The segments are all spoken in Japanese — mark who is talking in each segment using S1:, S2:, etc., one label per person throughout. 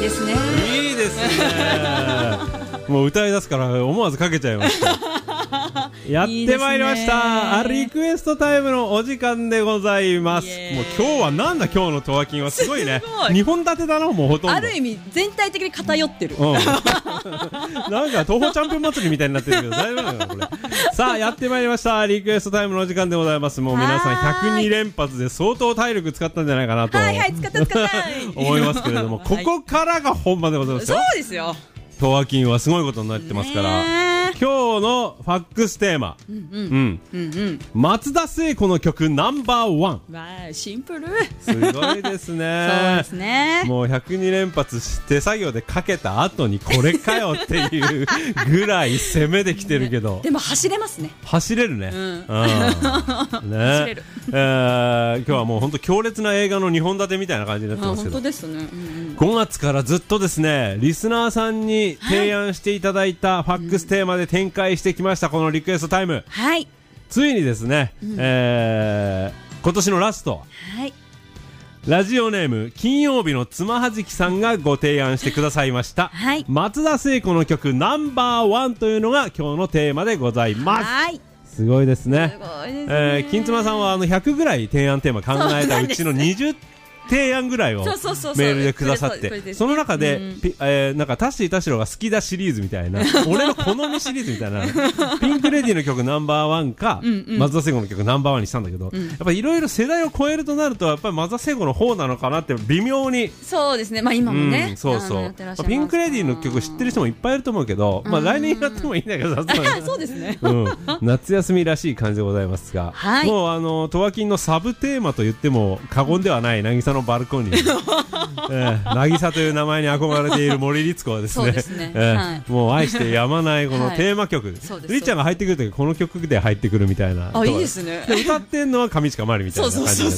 S1: ですね。
S2: いいですね。もう歌い出すから思わずかけちゃいました。やってまいりました。リクエストタイムのお時間でございます。もう今日はなんだ、今日のトワキンはすごいね。2本立てだな、もうほとんど。
S1: ある意味全体的に偏ってる。
S2: なんか東宝チャンピオン祭りみたいになってるけど大丈夫なのこれ。さあやってまいりました。リクエストタイムのお時間でございます。もう皆さん102連発で相当体力使ったんじゃないかなと思いますけれども、ここからが本番でございますよ。
S1: そうですよ。
S2: トワキンはすごいことになってますから、今日のファックステーマ、松田聖子の曲ナンバーワン。
S1: シンプル。
S2: すごいですね。
S1: そうですね。
S2: もう102連発手作業でかけた後にこれかよっていうぐらい攻めできてるけど、
S1: でも走れますね。
S2: 走れるね。
S1: 走れる。
S2: 今日はもう本当強烈な映画の2本立てみたいな感じになってますけど、
S1: 本当ですね。
S2: 5月からずっとですね、リスナーさんに提案していただいたファックステーマで展開してきましたこのリクエストタイム。
S1: はい。
S2: ついにですね、今年のラスト。
S1: はい。
S2: ラジオネーム金曜日のつまはじきさんがご提案してくださいました、はい、松田聖子の曲ナンバーワンというのが今日のテーマでございます。はい、すごいですね。金妻さんは100ぐらい提案テーマ考えたうちの20提案ぐらいをメールでくださって、その中でなんかタッシー田代が好きだシリーズみたいな、俺の好みシリーズみたいな、ピンクレディーの曲ナンバーワンか松田聖子の曲ナンバーワンにしたんだけど、やっぱりいろいろ世代を超えるとなるとやっぱり松田聖子の方なのかなって微妙に。
S1: そうですね。まあ今もね、
S2: そうそう、ピンクレディーの曲知ってる人もいっぱいいると思うけど、まあ来年やってもいいんだけど、
S1: そうですね。
S2: 夏休みらしい感じでございますが、もうトワキンのサブテーマと言っても過言ではない渚のバルコニー、渚という名前に憧れている森律子はですね、もう愛してやまないこのテーマ曲、りっちゃんが入ってくるときこの曲で入ってくるみたいな。
S1: あ、いいですね。
S2: 歌ってんのは上近まりみたいな感じです。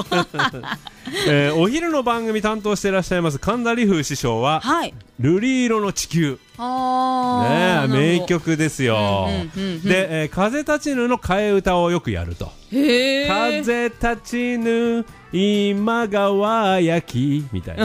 S2: お昼の番組担当していらっしゃいます神田理風師匠は瑠璃色の地球、名曲ですよ。で、風立ちぬの替え歌をよくやると。風立ちぬ今川焼きみたいな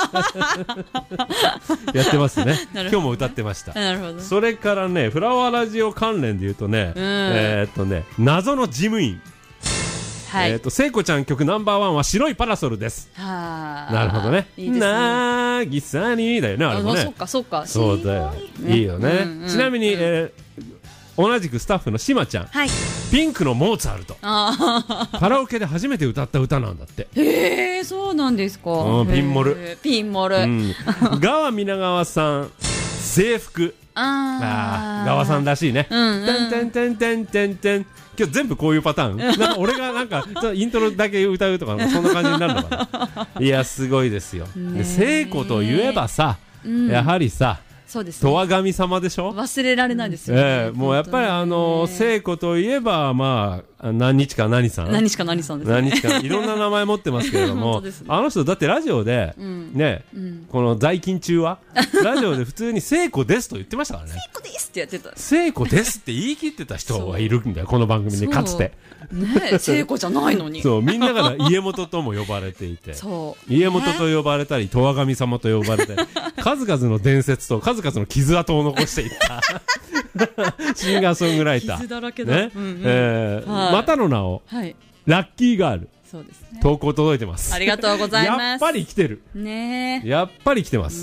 S2: やってますね。今日も歌ってました。それからね、フラワーラジオ関連で言うとね、謎の事務員、聖子ちゃん曲ナンバーワンは白いパラソルです。なるほどね。なぎさにだよね、あれもね。そうだよ、いいよね。ちなみに同じくスタッフのしまちゃん、ピンクのモーツァルト、カラオケで初めて歌った歌なんだって。
S1: へえ、そうなんですか。
S2: ピンモル。川皆川さん制服、川さんらしいね。てんてんてんてんてんてん。今日全部こういうパターン。なんか俺がなんかイントロだけ歌うとかそんな感じになるのかな。いやすごいですよ。聖子といえばさ、やはりさ、十和神様でしょ。
S1: 忘れられないですよね。
S2: もうやっぱり聖子といえばまあ何日か何さん、
S1: 何日か何さんですね。
S2: 何日かいろんな名前持ってますけれども、あの人だってラジオでね、この在勤中はラジオで普通に聖子ですと言ってましたからね。
S1: 聖子ですってやってた。
S2: 聖子ですって言い切ってた人がいるんだよ、この番組にかつて。
S1: ね、聖子じゃないのに。
S2: そう、みんなが家元とも呼ばれていて、家元と呼ばれたり十和神様と呼ばれて、数々の伝説と数々の傷跡を残していったシンガーソングライター。
S1: 傷だらけだ。
S2: またの名をラッキーガール。
S1: そうですね。
S2: 投稿届いてます。
S1: ありがとうございます。
S2: やっぱり来てる。
S1: ね。
S2: やっぱり来てます。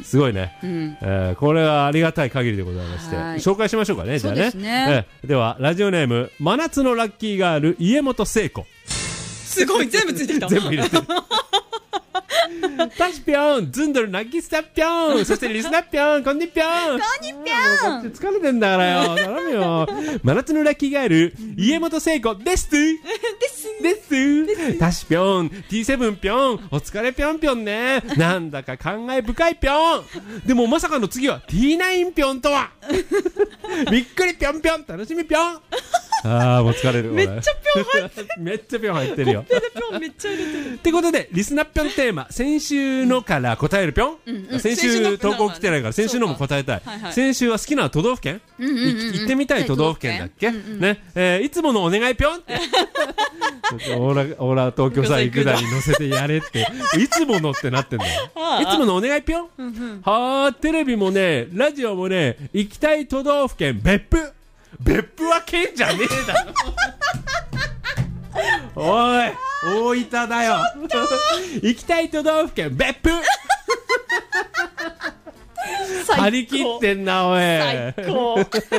S2: すごいね。これはありがたい限りでございまして、紹介しましょうかね。じゃあね。ではラジオネーム真夏のラッキーガール家元聖子。
S1: すごい全部ついてきた。
S2: 全部入れてる。タシぴょん、ズンドル、ナギスタぴょん、そしてリスナぴょん、こんにぴょん。こんにぴょん。疲れてんだからよ。頼むよ。真夏のラッキーガール、家元聖子です。です。タシぴょん、T7 ぴょん、お疲れぴょんぴょんね。なんだか感慨深いぴょん。でもまさかの次は T9 ぴょんとは。びっくりぴょんぴょん、楽しみぴょん。 ああ、もう疲れる。
S1: めっちゃぴょん入ってる。
S2: めっちゃぴょん入ってるよ。
S1: コッペでぴょんめっちゃ入れてる。
S2: ってことで、リスナッぴょんテーマ、先週のから答えるぴょん、先週投稿来てないから、先週のも答えたい。先週は好きな都道府県、行ってみたい都道府県だっけ、ね、いつものお願いぴょんって。オーラ東京さ行くだに乗せてやれって、いつものってなってんだよ。いつものお願いぴょん。はー、テレビもね、ラジオもね、行きたい都道府県別府。別府は県じゃねえだろ。おい、大分だよ。行きたい都道府県別府。張り切ってんな、おい。
S1: 最高。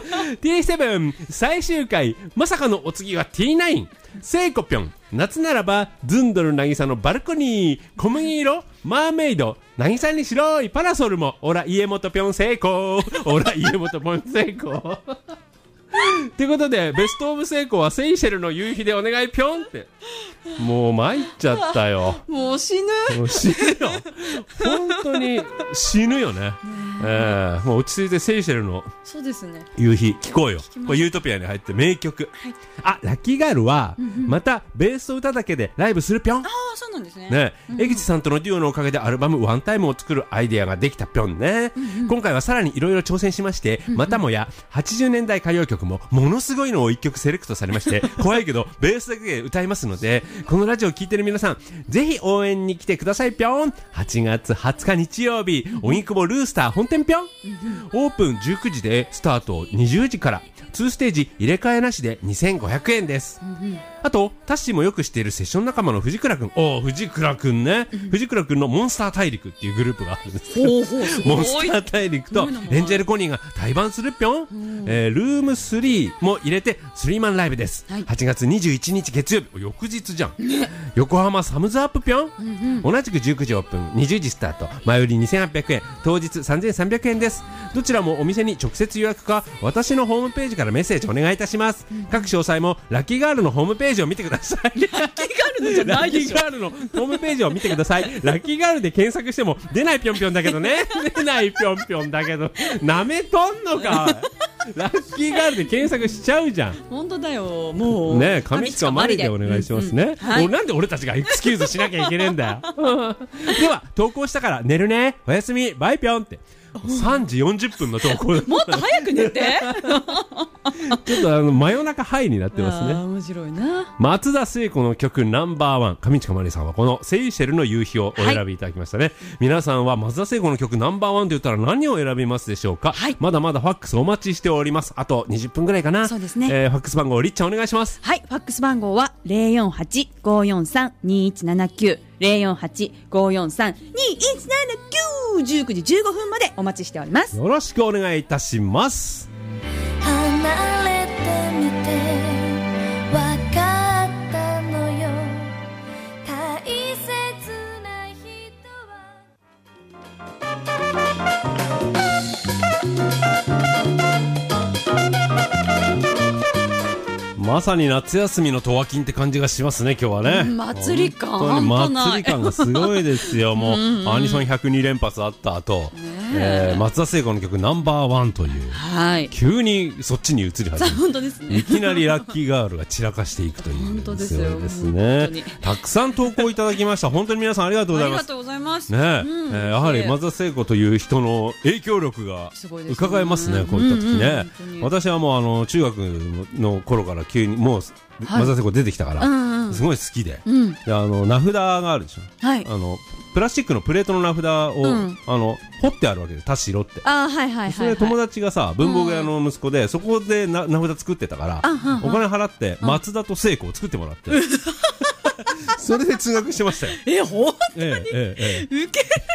S2: T7 最終回、まさかのお次は T9。聖子ぴょん、夏ならばズンドル渚のバルコニー、小麦色マーメイド、渚に白いパラソルも、オラ家元ぴょん聖子、オラ家元ぴょん聖子。ということで、ベストオブ聖子はセイシェルの夕日でお願いぴょんって。もう参っちゃったよ。
S1: もう死ぬ。
S2: もう死ぬよ。本当に死ぬよね。もう落ち着いてセイシェルの
S1: そうですね、
S2: 夕日聞こうよ。これユートピアに入って名曲。あ、ラッキーガールはまたベースと歌だけでライブするぴょん。
S1: ああ、そうなんですね。
S2: ね、江口さんとのデュオのおかげでアルバムワンタイムを作るアイデアができたぴょんね。今回はさらにいろいろ挑戦しまして、またもや80年代歌謡曲もものすごいのを1曲セレクトされまして、怖いけどベースだけで歌いますので、このラジオを聴いてる皆さん、ぜひ応援に来てくださいぴょん。8月20日日曜日、荻窪ルースター本店ぴょん。オープン19時でスタート20時から、2ステージ入れ替えなしで2500円です。あとタッシーもよく知っているセッション仲間の藤倉くん。藤倉くんね、藤倉くんのモンスター大陸っていうグループがあるんですけど、モンスター大陸とエンジェルコニーが対バンするぴょん。ルーム3も入れて3マンライブです。8月21日月曜日、翌日じゃん。横浜サムズアップぴょん。同じく19時オープン、20時スタート、前売り2800円、当日3300円です。どちらもお店に直接予約か私のホームページからメッセージお願いいたします。各詳細もラッキーガールのホームページを見てください。ラッキーガールのじゃないでしょ。ラッキーガールのホームページを見てください。ラッキーガールで検索しても出ないぴょんぴょんだけどね。出ないぴょんぴょんだけど、なめとんのか。ラッキーガールで検索しちゃうじゃん。
S1: 本当だよ、もう
S2: ね、上近マリでお願いしますね。なんで俺たちがエクスキューズしなきゃいけねえんだよ。では投稿したから寝るね、おやすみ、バイぴょんって。3時40分の投稿。
S1: もっと早く寝て。
S2: ちょっと真夜中ハイになってますね。
S1: 面白いな。
S2: 松田聖子の曲ナンバー1、上近マリさんはこのセイシェルの夕日をお選びいただきましたね。皆さんは松田聖子の曲ナンバー1と言ったら何を選びますでしょうか。まだまだファックスお待ちしております。あと20分ぐらいかな。
S1: そうですね。
S2: ファックス番号リッちゃんお願いします。
S1: はい、ファックス番号は 048-543-2179 048-543-2179 19時15分までお待ちしております。
S2: よろしくお願いいたします。
S3: 離れてみてわかったのよ、大切な人
S2: まさに夏休みのとわきんって感じがしますね、今日はね。
S1: 祭り感
S2: 本当に祭り感がすごいですよ。もうアニソン102連発あった後、松田聖子の曲ナンバー1という、急にそっちに移り始め
S1: 本当ですね。
S2: いきなりラッキーガールが散らかしていくという。
S1: 本当ですよ。
S2: ですね。たくさん投稿いただきました。本当に皆さんありがとうございます。
S1: ありがとうございます。
S2: ね、やはり松田聖子という人の影響力が伺えますね。こういった時ね。私はもう中学の頃から急にもう松田聖子出てきたから、すごい好きで、名札があるでしょ。プラスチックのプレートの名札を彫ってあるわけで、田代って。それ友達がさ、文房具屋の息子で、そこで名札作ってたから、お金払って松田と聖子を作ってもらって、それで通学してましたよ。
S1: 本当にウケる。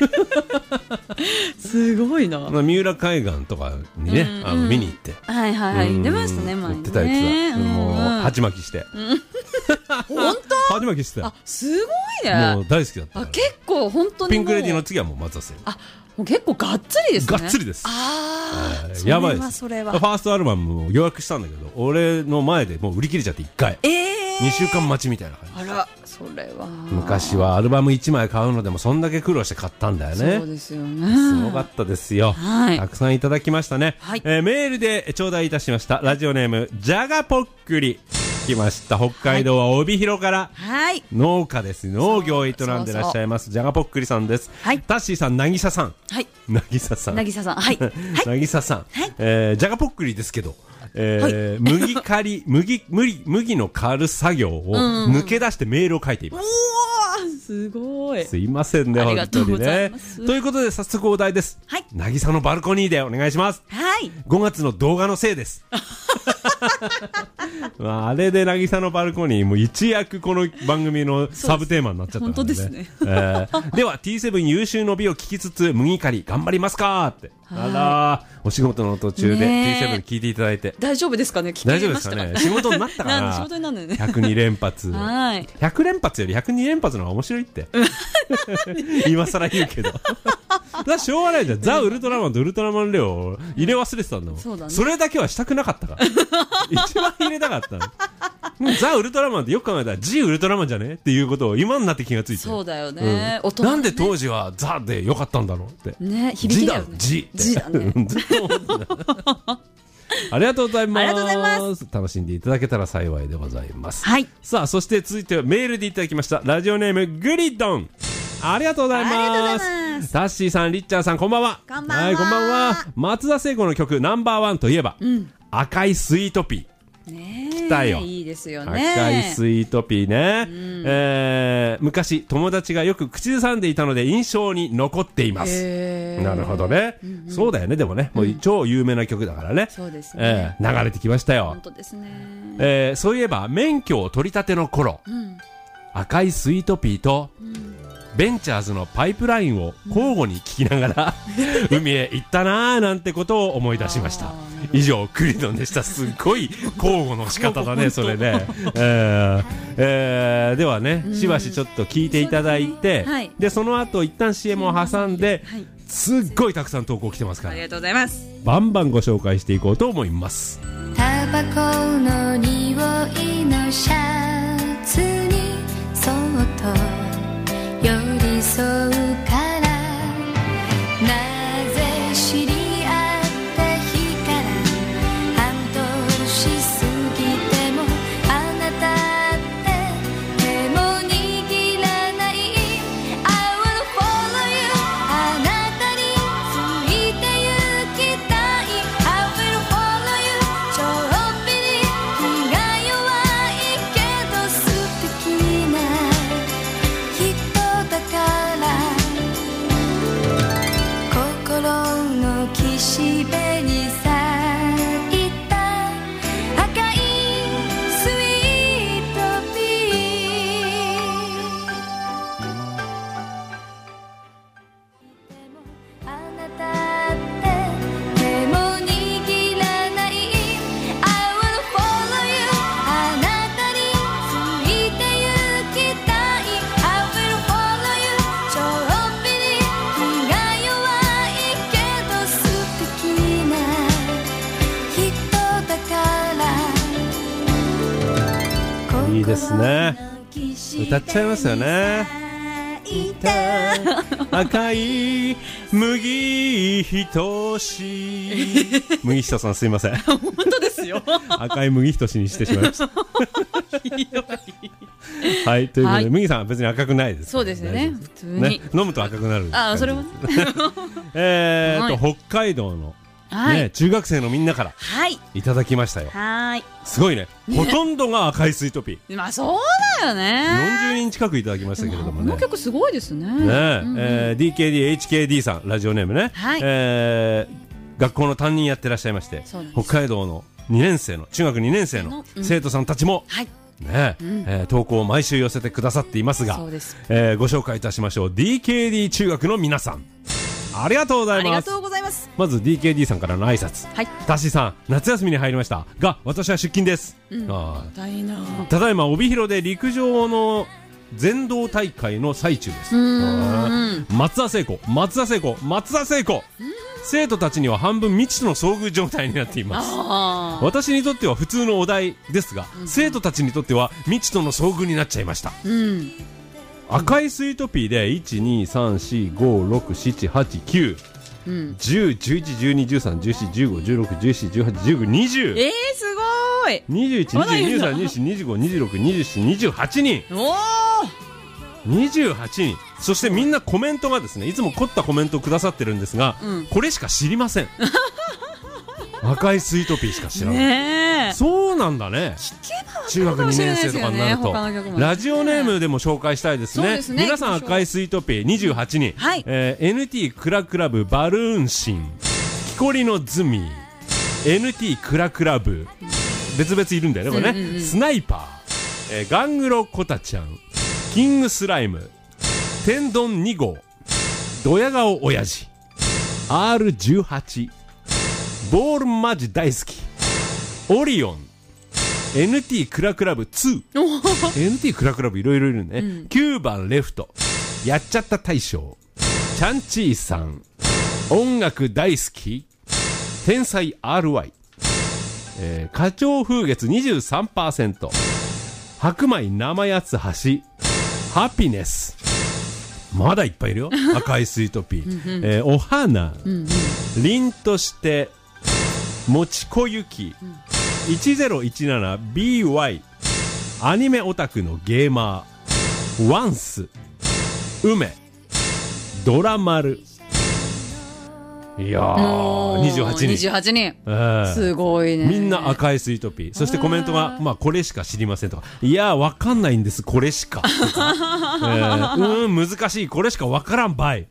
S1: すごいな。
S2: 三浦海岸とかにね、見に行って。
S1: 出ましたね、前に。
S2: 売ってたやつは。もう、鉢巻きして。
S1: 本当？
S2: 鉢巻きして。
S1: すごいね。
S2: もう大好きだった。
S1: 結構本当に。
S2: ピンクレディーの次はもう松田聖子。
S1: もう結構がっつりですね。
S2: がっつりです。
S1: やばいです。それは。
S2: ファーストアルバムも予約したんだけど、俺の前でもう売り切れちゃって1回。 2週間待ちみたいな感じ。
S1: あら、それは
S2: 昔はアルバム1枚買うのでもそんだけ苦労して買ったんだよね。
S1: そうですよね。
S2: すごかったですよ、
S1: はい、
S2: たくさんいただきましたね、
S1: はい。
S2: メールで頂戴いたしました。ラジオネームじゃがぽっくり来ました。北海道は帯広から、はい、農家です。農業を営んでらっしゃいますじゃがぽっくりさんです、はい、タッシーさん、なぎささん、はい、なぎささん、なぎささん、はい、なぎささん、はい、じゃがぽっくりですけど、はい、麦の刈る作業を抜け出してメールを書いています。
S1: すごい。
S2: すいませんね、本当にね。ということで早速お題です。はい。渚のバルコニーでお願いします。はい。5月の動画のせいです。まあ、あれで渚のバルコニーも一躍この番組のサブテーマになっちゃったので、ね。本当ですね。では T7 優秀の美を聞きつつ麦刈り頑張りますかって。あら、お仕事の途中で T7 聞いていただいて
S1: 大丈夫ですかね。
S2: 大丈夫ですかね。仕事になったかな。
S1: 仕事になるのね。
S2: 102連発。はい。100連発より102連発の方が面白いって今更言うけどだしょうがないじゃん。ザ・ウルトラマンとウルトラマンレオを入れ忘れてたんだもん。そうだね。それだけはしたくなかったから一番入れたかったのザ・ウルトラマンってよく考えたら G ウルトラマンじゃねっていうことを今になって気がついて。そうだよね、うん、なんで当時はザでよかったんだろうってね。響きだよね。 G だねずっと思ってたありがとうございます。ありがとうございます。楽しんでいただけたら幸いでございます。はい。さあ、そして続いてはメールでいただきました。ラジオネームグリドン、ありがとうございます。ありがとうございます。タッシーさん、リッチャーさん、こんばんは。こんばんは。はい、こんばんは。松田聖子の曲ナンバーワンといえば、うん、赤いスイートピー。ねえ、来たよ。いいですよね。赤いスイートピーね、うん、昔友達がよく口ずさんでいたので印象に残っています。なるほどね、うんうん、そうだよね。でもね、もう超有名な曲だからね、そうですね、流れてきましたよ。本当ですね。そういえば免許を取り立ての頃、うん、赤いスイートピーと、うん、ベンチャーズのパイプラインを交互に聞きながら、うん、海へ行ったなーなんてことを思い出しました。以上クリドンでした。すっごい交互の仕方だねそれね。ではね、しばしちょっと聞いていただいて、はい、でその後一旦 CM を挟んで、はい、すっごいたくさん投稿来てますから、ありがとうございます。バンバンご紹介していこうと思います。
S3: タバコの匂いのシャツにそっと寄り添うから、なぜ知り
S2: ですね。歌っちゃいますよね。赤い麦ひとし麦ひとさんすいません本当ですよ赤い麦ひとしにしてしまいましたはい、ということで、麦さんは別に赤くないです、ね、そうですね、普通に、ね、飲むと赤くなる。あ、それも北海道のはいね、中学生のみんなからいただきましたよ。はい、すごい ね、ほとんどが赤いスイートピー。まあそうだよね。40人近くいただきましたけれどもね。この曲すごいですね。DKD HKD さん、ラジオネームね、はい、学校の担任やってらっしゃいまして、北海道の2年生の中学2年生の生徒さんたちも、はいね投稿を毎週寄せてくださっていますが、ご紹介いたしましょう。 DKD 中学の皆さん、ありがとうございます。ありがとうございます。まず DKD さんからの挨拶。はい。タッシーさん、夏休みに入りましたが、私は出勤です。うん、ただいま帯広で陸上の全道大会の最中です。松田聖子、松田聖子、松田聖子。 生徒たちには半分未知との遭遇状態になっています。私にとっては普通のお題ですが、生徒たちにとっては未知との遭遇になっちゃいました。赤いスイートピーで 1,2,3,4,5,6,7,8,9 10、11、12、13、14、15、16、17、18、19、20。
S1: すごい。
S2: 21、22、23、24、25、26、27、28人。28人。そしてみんなコメントがですね、いつも凝ったコメントをくださってるんですが、これしか知りません。赤いスイートピーしか知らない。そうなんだね。中学2年生とかになるとラジオネームでも紹介したいですね。皆さん赤いスイートピー28人、NT クラクラブバルーンシン、木こりのズミ、NT クラクラブ、別々いるんだよねこれね、スナイパー、ガングロコタちゃん、キングスライム、天丼2号、ドヤ顔親父、 R18、 ボールマジ大好き、オリオン、NT クラクラブ2NT クラクラブいろいろいるね、9番レフト、やっちゃった大将、チャンチーさん、音楽大好き、天才 RY、花鳥風月 23%、 白米生八つ橋、ハピネス、まだいっぱいいるよ赤いスイートピー、お花、凛としてもちこゆき、1017BY、 アニメオタクのゲーマー、ワンス、梅、ドラマル。いやー、28人、
S1: すごいね。
S2: みんな赤いスイートピー。そしてコメントが、まあこれしか知りませんとか、いやーわかんないんです、これしかとか、難しい、これしかわからんばい、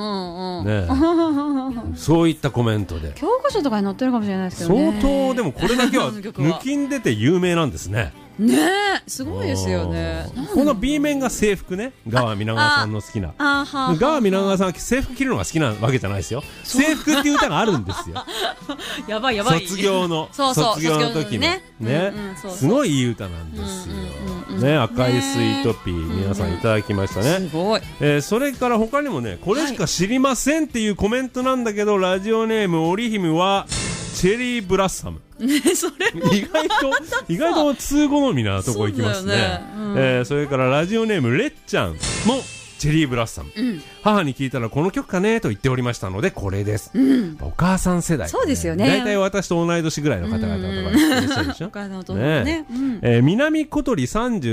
S2: そういったコメントで
S1: 教科書とかに載ってるかもしれないですけどね。
S2: 相当でもこれだけは抜きん出て有名なんですね。
S1: ねえ、すごいですよね。
S2: この B 面が制服ね、ガワ皆川さんの好きな。ガワ皆川さんは制服着るのが好きなわけじゃないですよ。制服っていう歌があるんですよ。
S1: やばいやばい。
S2: 卒業の時のね、すごいいい歌なんですよね。赤いスイートピー、皆さんいただきましたね。
S1: すごい。
S2: それから他にもね、これしか知りませんっていうコメントなんだけど、ラジオネームオリヒムはチェリーブラッサム。
S1: それも
S2: 意外と通好みなとこ行きますね。それからラジオネームレッちゃんもチェリーブラッサム、母に聞いたらこの曲かねと言っておりましたのでこれです、お母さん世代、
S1: そうですよね。
S2: だいたい私と同い年ぐらいの方々とかいらっしゃるでしょ。
S1: お母さんとね。
S2: 南小鳥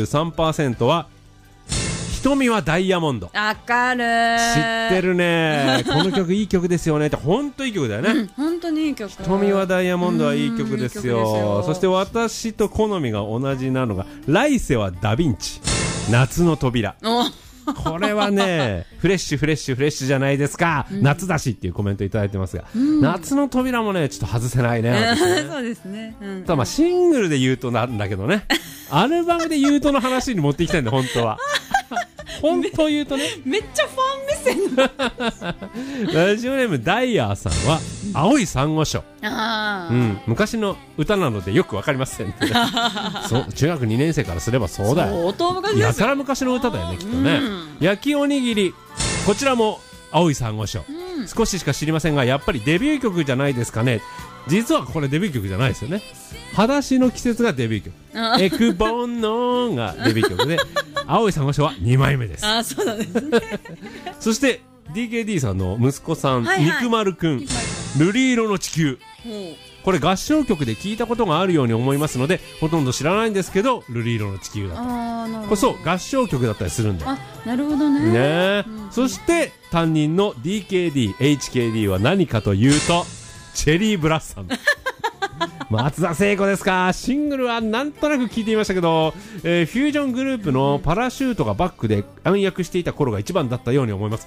S2: 33% は瞳はダイヤモンド。
S1: わかる。
S2: 知ってるね。この曲いい曲ですよねって、本当いい曲だよね。
S1: 本当にいい曲。
S2: 瞳はダイヤモンドはいい曲ですよ。そして私と好みが同じなのが来世はダヴィンチ、夏の扉。これはね、フレッシュじゃないですか、夏だしっていうコメントいただいてますが、夏の扉もねちょっと外せないね。
S1: そうですね。
S2: ただまあシングルで言うとなんだけどね、アルバムで言うとの話に持っていきたいんだ本当は。本当言うとね、
S1: めっちゃファン目線。
S2: ラジオネームダイヤーさんは青い珊瑚礁、昔の歌なのでよくわかりませんってそう中学2年生からすればそうだよ。やたら昔の歌だよねきっとね。焼きおにぎり、こちらも青い珊瑚礁、少ししか知りませんがやっぱりデビュー曲じゃないですかね。実はこれデビュー曲じゃないですよね。裸足の季節がデビュー曲、エクボンノがデビュー曲で青い珊瑚礁は2枚目です。
S1: そうなんですね。
S2: そして DKD さんの息子さん、肉丸くん、瑠璃色の地球、これ合唱曲で聞いたことがあるように思いますのでほとんど知らないんですけど、瑠璃色の地球だと。これそう合唱曲だったりするんだよ。
S1: なるほどね。
S2: そして担任の DKD、HKD は何かというとチェリーブラッサム。松田聖子ですか。シングルはなんとなく聞いていましたけど、フュージョングループのパラシュートがバックで暗躍していた頃が一番だったように思います。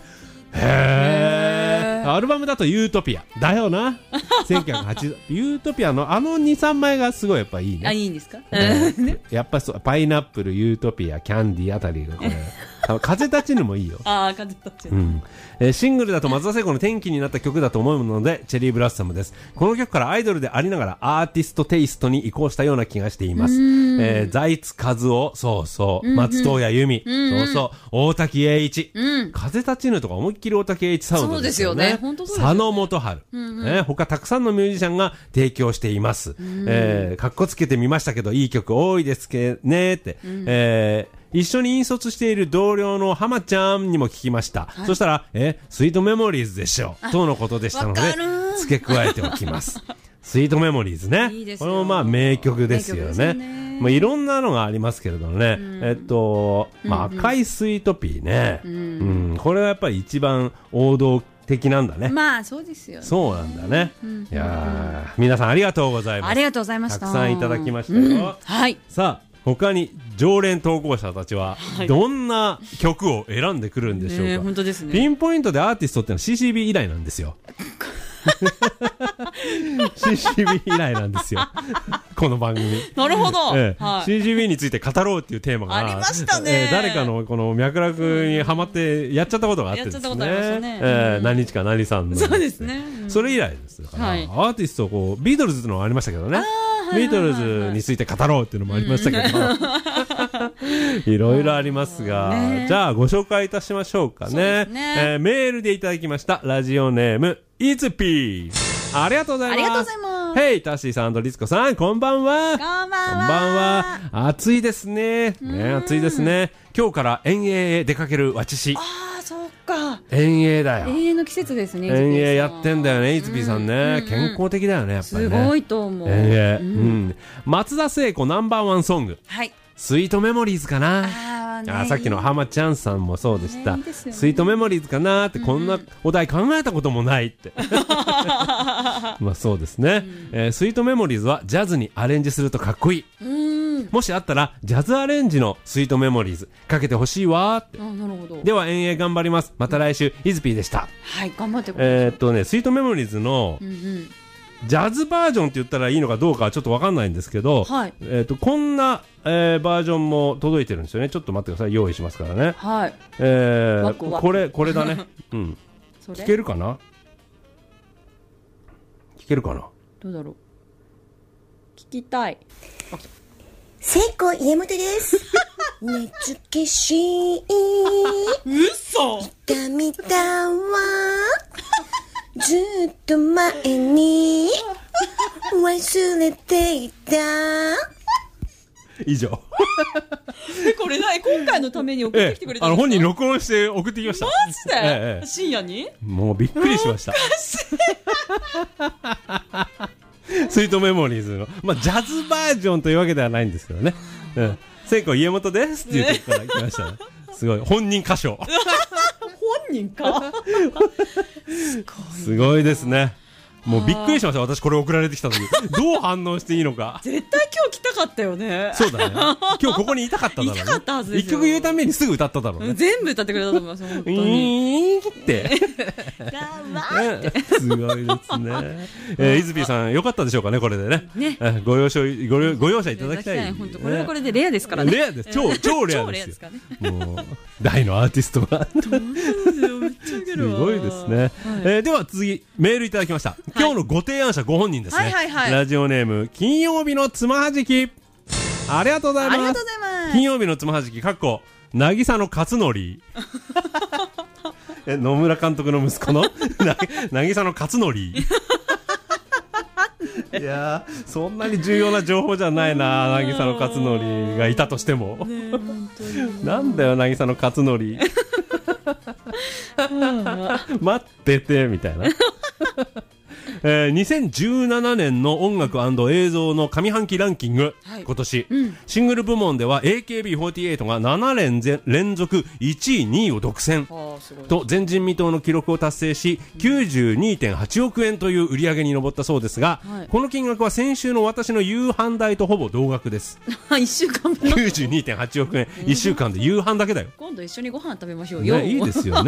S2: アルバムだとユートピアだよな。1980ユートピアの2、3枚がすごいやっぱいいね。
S1: いいんですか。
S2: やっぱそうパイナップル、ユートピア、キャンディーあたりがこれ風立ちぬもいいよ。
S1: ああ、風立ちぬ。
S2: シングルだと松田聖子の転機になった曲だと思うので、チェリーブラッサムです。この曲からアイドルでありながらアーティストテイストに移行したような気がしています。財津和夫、そうそう、松任谷由実、そうそう、大滝栄一、風立ちぬとか思いっきり大滝栄一サウンドですよね。
S1: そうですよね。佐
S2: 野元春、他たくさんのミュージシャンが提供しています。かっこつけてみましたけど、いい曲多いですけどねって。一緒に引率している同僚の浜ちゃんにも聞きました。そしたら、スイートメモリーズでしょとのことでしたので、付け加えておきます。スイートメモリーズね。これもまあ名曲ですよね。まあいろんなのがありますけれどもね。まあ赤いスイートピーね。これはやっぱり一番王道的なんだね。
S1: まあそうですよね。
S2: そうなんだね。いや皆さんありがとうございます。
S1: ありがとうございました。
S2: たくさんいただきましたよ。
S1: はい。
S2: さあ、他に常連投稿者たちはどんな曲を選んでくるんでしょうか。
S1: 本当ですね。
S2: ピンポイントでアーティストってのは CCB 以来なんですよ。CCB 以来なんですよ。この番組。
S1: なるほど。
S2: CCB について語ろうっていうテーマが
S1: ありましたね。
S2: 誰かのこの脈絡にはまってやっちゃったことがあってですね。何日か何さんの。そうですね。それ以来ですから。アーティストこうビートルズのありましたけどね。ビートルズについて語ろうっていうのもありましたけど、いろいろありますが、じゃあご紹介いたしましょうかね。メールでいただきました。ラジオネームいつぴー、ありがとうございます。ありがとうございます。ヘイタッシーさんとリツコさん、こんばんは。こんばんは。暑いですね。暑いですね。今日から遠泳へ出かけるわちし。
S1: そうか。
S2: 遠泳だよ。
S1: 遠泳の季節ですね。
S2: 遠泳やってんだよね、いつぴーさんね。健康的だよね、やっぱりね。
S1: すごいと思う。
S2: 遠泳。松田聖子ナンバーワンソング。はい。スイートメモリーズかな。さっきの浜ちゃんさんもそうでした。スイートメモリーズかなって、こんなお題考えたこともないって。まあそうですね。スイートメモリーズはジャズにアレンジするとかっこいい。もしあったらジャズアレンジのスイートメモリーズかけてほしいわーって。なるほど。では遠泳頑張ります。また来週イズピーでした。
S1: はい、頑張ってください。
S2: スイートメモリーズのジャズバージョンって言ったらいいのかどうかはちょっと分かんないんですけど、こんな、バージョンも届いてるんですよね。ちょっと待ってください。用意しますからね。はい。これだね。聞けるかな。聞けるかな。
S1: どうだろう。聞きたい。
S4: 聖子家元です。寝つけしい。
S1: 嘘。
S4: 痛みだわ。ずっと前に忘れていた。
S2: 以上。
S1: これ今回のために送ってきてくれたんですか。
S2: 本人録音して送ってきました。
S1: マジで、深夜に
S2: もうびっくりしました。スイートメモリーズの、まあ、ジャズバージョンというわけではないんですけどね。聖子家元ですっていうとこから来ましたね。すごい本人歌唱。
S1: 本人か。
S2: すごいですね。もうびっくりしました。私これ送られてきた時どう反応していいのか。
S1: 絶対今日来たかったよね。
S2: そうだね。今日ここにいたかっただろうね。
S1: いたかったはずですよ。
S2: 一曲言うためにすぐ歌っただろうね。
S1: 全部歌ってくれたと思います。本当に。
S2: ってすごいですね。イズピーさんよかったでしょうかね、これでね。ご容赦いただきたい。
S1: 本当これはこれでレアですからね。
S2: レアです。超レアですよ。もう大のアーティストが。すごいですね。では次メールいただきました。今日のご提案者ご本人ですね。ラジオネーム金曜日のつまはじき、ありがとうございます。金曜日のつまはじきかっこ渚の勝則。野村監督の息子の渚の勝則。いやそんなに重要な情報じゃないな。渚の勝則がいたとしても、なんだよ渚の勝則。待っててみたいな。2017年の音楽&映像の上半期ランキング、今年、シングル部門では AKB48 が7連続1位2位を独占と前人未到の記録を達成し 92.8 億円という売り上げに上ったそうですが、この金額は先週の私の夕飯代とほぼ同額です。
S1: 1週間分の
S2: 92.8 億円1週間で夕飯だけだよ。
S1: 今度一緒にご飯食べましょうよ。
S2: いいですよね。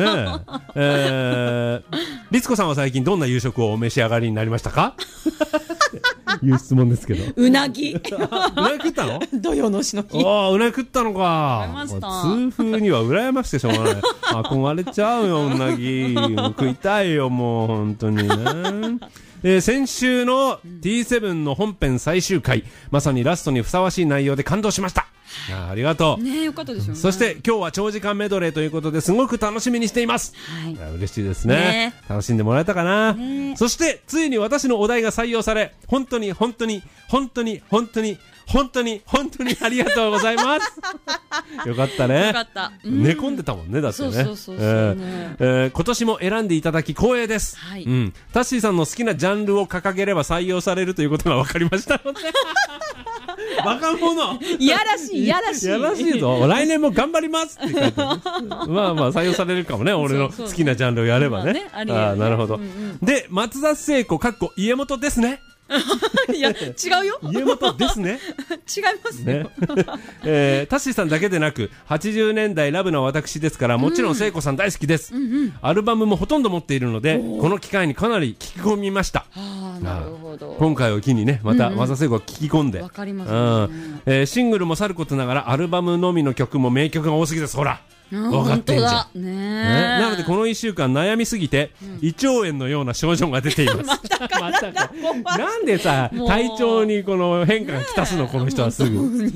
S2: 律子さんは最近どんな夕食をお召し上がりになりましたか。 いう質問ですけど。
S1: うなぎ。
S2: うなぎ食ったの？
S1: 土曜のしの日。
S2: ああ、うなぎ食ったのか。痛風には羨ましくてしょうがない。憧れちゃうよ、うなぎ。食いたいよ、もう、本当にね。先週の T7 の本編最終回、まさにラストにふさわしい内容で感動しました。ありがとう。
S1: ね、よかったですよね。
S2: そして今日は長時間メドレーということですごく楽しみにしています。はい、嬉しいですね。楽しんでもらえたかな。そしてついに私のお題が採用され、本当に本当に本当に本当に本当に本当にありがとうございます。よかったね。
S1: よかった。
S2: 寝込んでたもんね、だってね。今年も選んでいただき光栄です。はい、タッシーさんの好きなジャンルを掲げれば採用されるということが分かりましたので。バカ者。
S1: いやらしい、いやらしい。
S2: いやらしいぞ。来年も頑張りますって書いてある。まあまあ採用されるかもね。俺の好きなジャンルをやればね。ああ、なるほど。で、松田聖子家元ですね。
S1: いや、違うよ。
S2: 家元ですね。
S1: 違いますね。
S2: タッシーさんだけでなく、80年代ラブな私ですから、もちろん聖子さん大好きです。アルバムもほとんど持っているので、この機会にかなり聞き込みました。
S1: なるほど。
S2: 今回を機にね、また松田聖子が聞き込んで。
S1: わかりますね。
S2: シングルもさることながら、アルバムのみの曲も名曲が多すぎです。ほら。分かってんじゃん。なのでこの1週間悩みすぎて、胃腸炎のような症状が出ています。またかなんでさ、体調にこの変化がきたすの、この人はすぐ。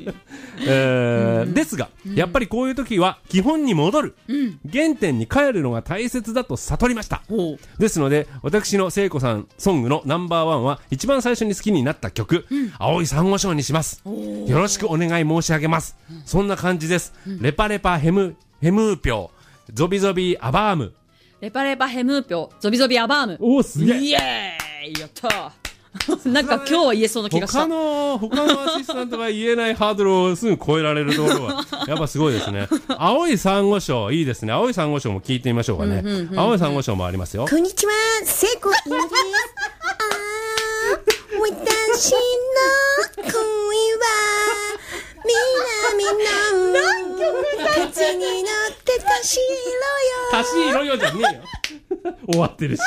S2: ですが、やっぱりこういう時は基本に戻る、原点に帰るのが大切だと悟りました。ですので私の聖子さんソングのナンバー1は一番最初に好きになった曲、青い珊瑚礁にします。よろしくお願い申し上げます。そんな感じです。レパレパヘムーピョゾビゾビアバーム。
S1: レパレパヘムーピョゾビゾビアバーム。
S2: おー、すげえ。
S1: イエーイ、やったなんか今日は言えそうな気がした。
S2: 他のアシスタントが言えないハードルをすぐ超えられるところはやっぱすごいですね。青い珊瑚礁、いいですね。青い珊瑚礁も聞いてみましょうかね。青い珊瑚礁もありますよ。
S4: こんにちは、聖子です。私の恋は南の風に乗ってたしろよ。
S2: たしろよじゃねえよ。終わってるし。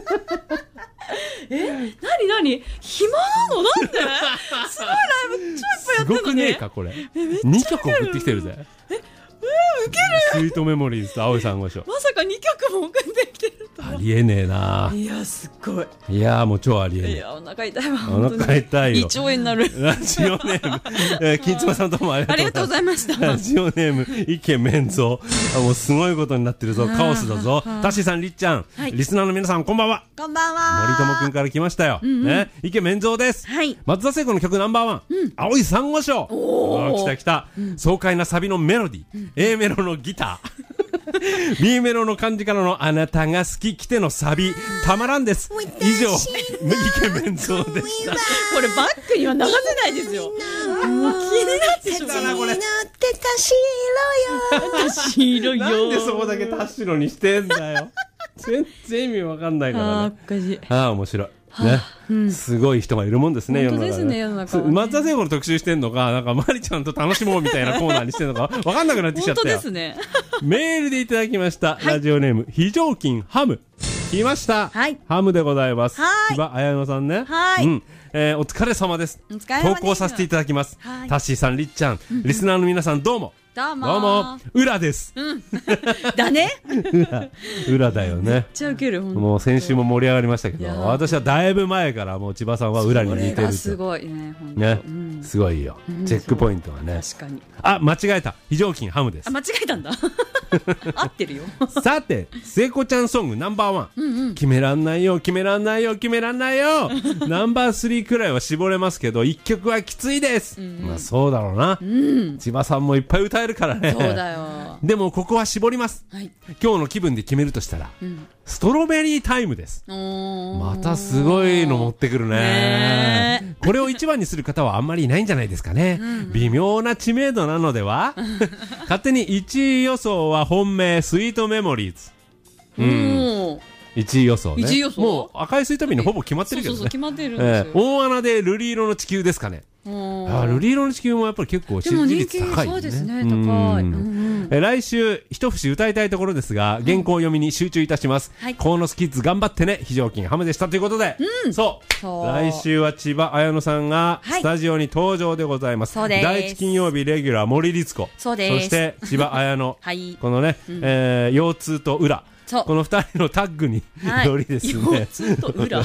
S1: なに暇なの？なんで？すごいライブ超いっぱいやってるのに。
S2: すごくねえかこれ。2曲送ってきてるぜ。
S1: ウケる。
S2: スイートメモリーズと青い珊瑚礁。
S1: まさか2曲も送ってきてると。
S2: ありえねえな。
S1: いや、すっごい。
S2: いや、もう超ありえねえ。
S1: いや、お腹痛いわ。
S2: お腹痛いよ。
S1: 胃腸炎になる。
S2: ラジオネーム、金妻さんどうもありがとうございました。ラジオネーム、池面蔵。もうすごいことになってるぞ。カオスだぞ。タッシーさん、りっちゃん、リスナーの皆さん、こんばんは。
S1: こんばんは。
S2: 森友くんから来ましたよ。ね、池面蔵です。松田聖子の曲ナンバー1、青い珊瑚礁。来た来た。爽快なサビのメロディー、A メロのギター、B メロの感じからのあなたが好き来てのサビ、たまらんです。以上、池面蔵でした。
S1: これバックには流せないですよ。もう気になってしまうな、これ。たしろよ。
S2: なんでそこだけたしろにしてんだよ。全然意味わかんないからね。面白い。ね、すごい人がいるもんですね、世の中ね。松田聖子の特集してんのか、なんかマリちゃんと楽しもうみたいなコーナーにしてんのか、わかんなくなってきちゃったよ。
S1: 本当ですね。
S2: メールでいただきました。ラジオネーム、非常勤ハム。来ました。ハムでございます。千葉綾乃さんね。お疲れ様です。投稿させていただきます。タッシーさん、りっちゃん、リスナーの皆さんどうも。
S1: どう
S2: も。裏です。
S1: だね。
S2: 裏だよね。
S1: めっちゃウケる。
S2: もう先週も盛り上がりましたけど、私はだいぶ前からもう千葉さんは裏に似てると。
S1: すごいね。
S2: ね。すごいよ。チェックポイントはね。
S1: 確かに。
S2: 間違えた。非常勤ハムです。
S1: 間違えたんだ。合ってるよ。
S2: さて、聖子ちゃんソングナンバー1。決めらんないよ、決めらんないよ、決めらんないよ。ナンバー3くらいは絞れますけど、1曲はきついです。まあそうだろうな。千葉さんもいっぱい歌えるからね。
S1: そうだよ。
S2: でもここは絞ります。今日の気分で決めるとしたら、ストロベリータイムです。またすごいの持ってくるね。これを1番にする方はあんまりいないんじゃないですかね。微妙な知名度なのでは。勝手に1位予想は本命スイートメモリーズ。1位予想ね。
S1: 1位予想。
S2: もう赤いスイートメモリーほぼ決まってるけどね。
S1: そう決まってるんですよ。
S2: 大穴で瑠璃色の地球ですかね。瑠璃色の地球もやっぱり結構支持率高いね。
S1: そうですね、高い。
S2: 来週一節歌いたいところですが、原稿読みに集中いたします。コーノスキッズ頑張ってね、非常勤ハムでしたということで、そう来週は千葉彩乃さんがスタジオに登場でございます。第1金曜日レギュラー森律子、そして千葉彩乃、このね、腰痛と裏、この2人のタッグによりですね、腰痛と裏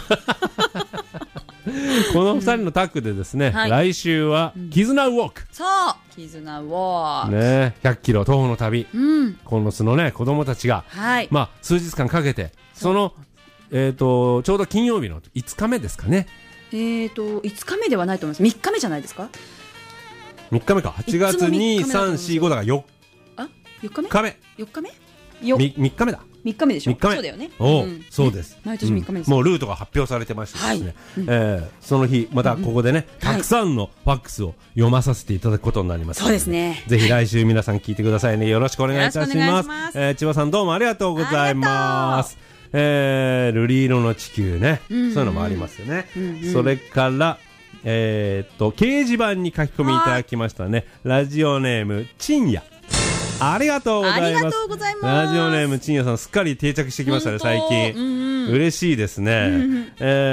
S2: この2人のタッグでですね、来週は絆ウォーク、
S1: 絆ウォーク
S2: ね、100キロ徒歩の旅、コンノスのね子供たちが、まあ数日間かけて、そのちょうど金曜日の5日目ですかね。
S1: 5日目ではないと思います。3日目じゃないですか。
S2: 3日目か。8月2、3、4、5だから4日目。4日目3日目だ。3日目でしょ。3日目。そうだよね。そうです。
S1: 毎年3日目です。
S2: もうルートが発表されてましてですね、その日またここでね、たくさんのファックスを読まさせていただくことになります。
S1: そうですね。
S2: ぜひ来週皆さん聞いてくださいね。よろしくお願いいたします。千葉さんどうもありがとうございます。瑠璃色の地球ね、そういうのもありますよね。それから掲示板に書き込みいただきましたね。ラジオネームちんや、ありがとうございます。ラジオネームちんやさん、すっかり定着してきましたね最近。嬉しいですね。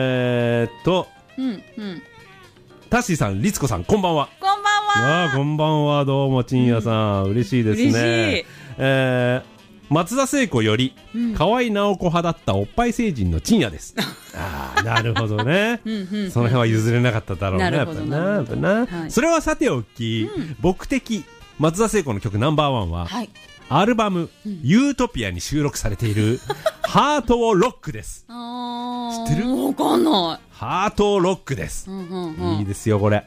S2: タッシーさん、律子さん、こんばんは。
S1: こんばんは。
S2: こんばんは。どうもちんやさん、嬉しいですね。松田聖子より河合直子派だったおっぱい星人のちんやです。なるほどね。その辺は譲れなかっただろうね、やっぱな。それはさておき、僕的松田聖子の曲ナンバーワンは、アルバムユートピアに収録されているハートをロックです。知ってる？
S1: わかんない。
S2: ハートロックです。いいですよこれ。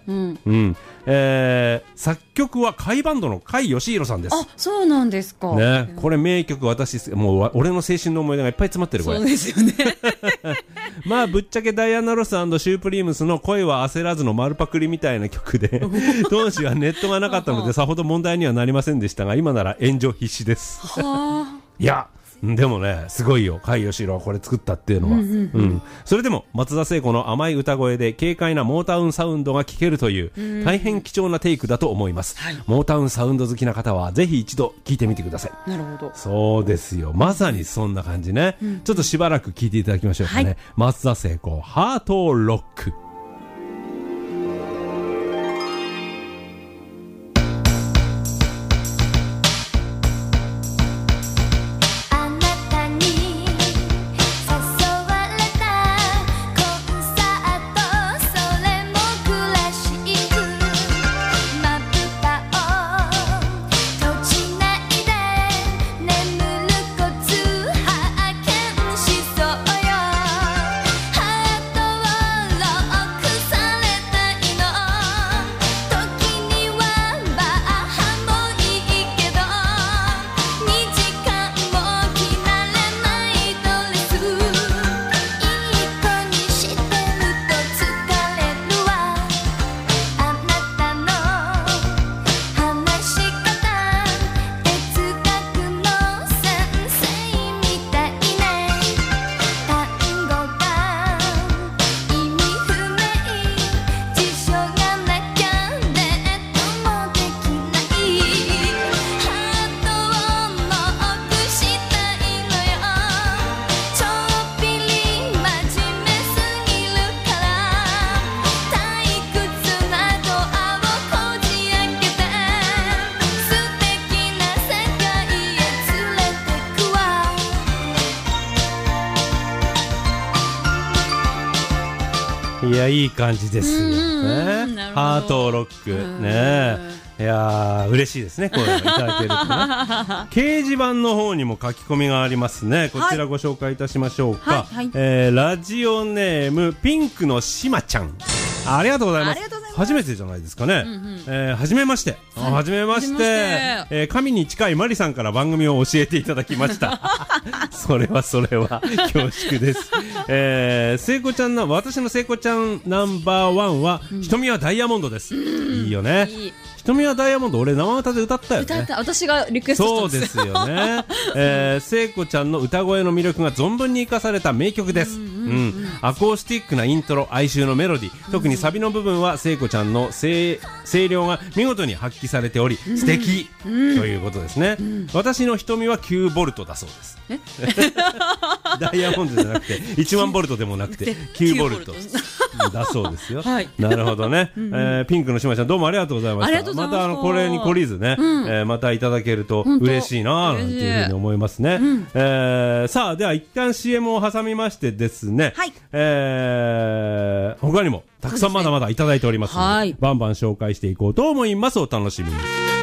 S2: 作曲は甲斐バンドの甲斐義弘さんです。
S1: あ、そうなんですか。
S2: ね、これ名曲、私もう俺の青春の思い出がいっぱい詰まってるこれ。
S1: そうですよね。
S2: まあぶっちゃけダイアナ・ロス&シュープリームスの恋は焦らずの丸パクリみたいな曲で当時はネットがなかったのでさほど問題にはなりませんでしたが、今なら炎上必至です。いやでもね、すごいよ、甲斐義弘はこれ作ったっていうのは。それでも松田聖子の甘い歌声で軽快なモータウンサウンドが聴けるという大変貴重なテイクだと思います。モータウンサウンド好きな方はぜひ一度聴いてみてください。
S1: なるほど。
S2: そうですよ、まさにそんな感じね。ちょっとしばらく聴いていただきましょうかね。松田聖子、ハートロック。いや、いい感じですよね。ハートロックね。いやー、嬉しいですね、こういうのいただけるとね。掲示板の方にも書き込みがありますね。こちらご紹介いたしましょうか。ラジオネームピンクのしまちゃん、ありがとうございます。初めてじゃないですかね。はじめまして。はじめまして。神に近いマリさんから番組を教えていただきました。それは恐縮です。聖子ちゃん私の聖子ちゃんナンバーワンは、瞳はダイヤモンドです。いいよね。 瞳はダイヤモンド俺生歌で歌ったよね。
S1: 歌った、私がリクエストしたんです。
S2: そうですよね。聖子ちゃんの歌声の魅力が存分に生かされた名曲です。アコースティックなイントロ、哀愁のメロディー、特にサビの部分は聖子ちゃんの声量が見事に発揮されており、素敵ということですね。私の瞳は9ボルトだそうです。ダイヤモンドじゃなくて1万ボルトでもなくて9ボルトだそうですよ。
S1: はい、
S2: なるほどね。ピンクの姉妹ちゃんどうもありがとうございました。またこれに懲りずね、またいただけると嬉しいななんていうふうに思いますね。さあでは一旦 CM を挟みましてですね、
S1: はい、
S2: 他にもたくさんまだまだいただいておりますので、
S1: はい、
S2: バンバン紹介していこうと思います。お楽しみに。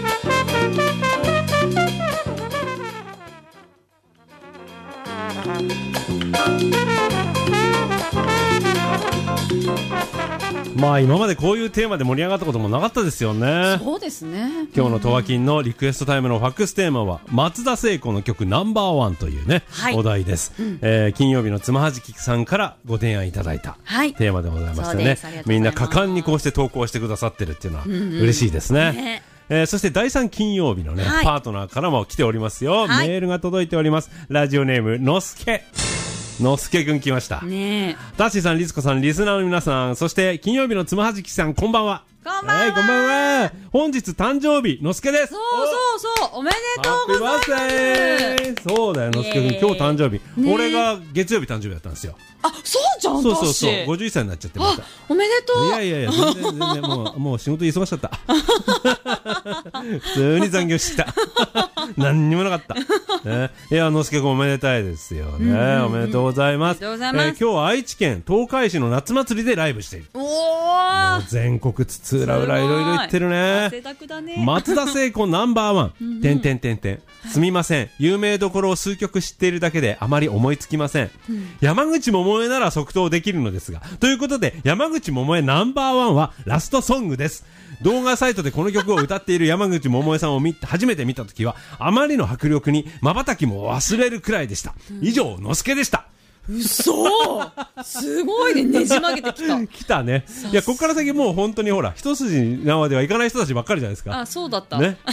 S2: まあ今までこういうテーマで盛り上がったこともなかったですよね。
S1: そうですね。
S2: 今日のトワキンのリクエストタイムのファックステーマは松田聖子の曲ナンバーワンというね、はい、お題です、金曜日のつまはじきさんからご提案いただいた、はい、テーマでございましてね、みんな果敢にこうして投稿してくださってるっていうのは嬉しいですね。そして第3金曜日のね、はい、パートナーからも来ておりますよ、はい、メールが届いております。ラジオネームのすけくん来ましたね。タッシーさん、リツコさん、リスナーの皆さん、そして金曜日のつまはじきさん、こんばんは。
S1: こんばんは、
S2: こんばんは。本日誕生日のすけです。
S1: そうおめでとうございます。
S2: そうだよ、のすけくん今日誕生日、俺が月曜日誕生日だったんですよ。
S1: あ、そうじゃん。そう
S2: 51歳になっちゃってました。
S1: おめでとう。
S2: いや全然もう仕事忙しかった普通に残業してた何にもなかった、いや、のすけくんおめでたいですよね。おめでとうございます。今日は愛知県東海市の夏祭りでライブしている。もう全国津々浦々いろいろ行ってるね。
S1: 汗だくだね。
S2: 松田聖子ナンバーワンすみません、有名どころを数曲知っているだけであまり思いつきません、山口百恵なら即答できるのですが、ということで山口百恵ナンバーワンはラストソングです。動画サイトでこの曲を歌っている山口百恵さんを初めて見たときはあまりの迫力に瞬きも忘れるくらいでした。以上、のすけでした。
S1: 嘘すごいね、ねじ曲げてきた
S2: 来たね。いや、ここから先もう本当にほら一筋縄ではいかない人たちばっかりじゃないですか。
S1: あ、そうだった
S2: ね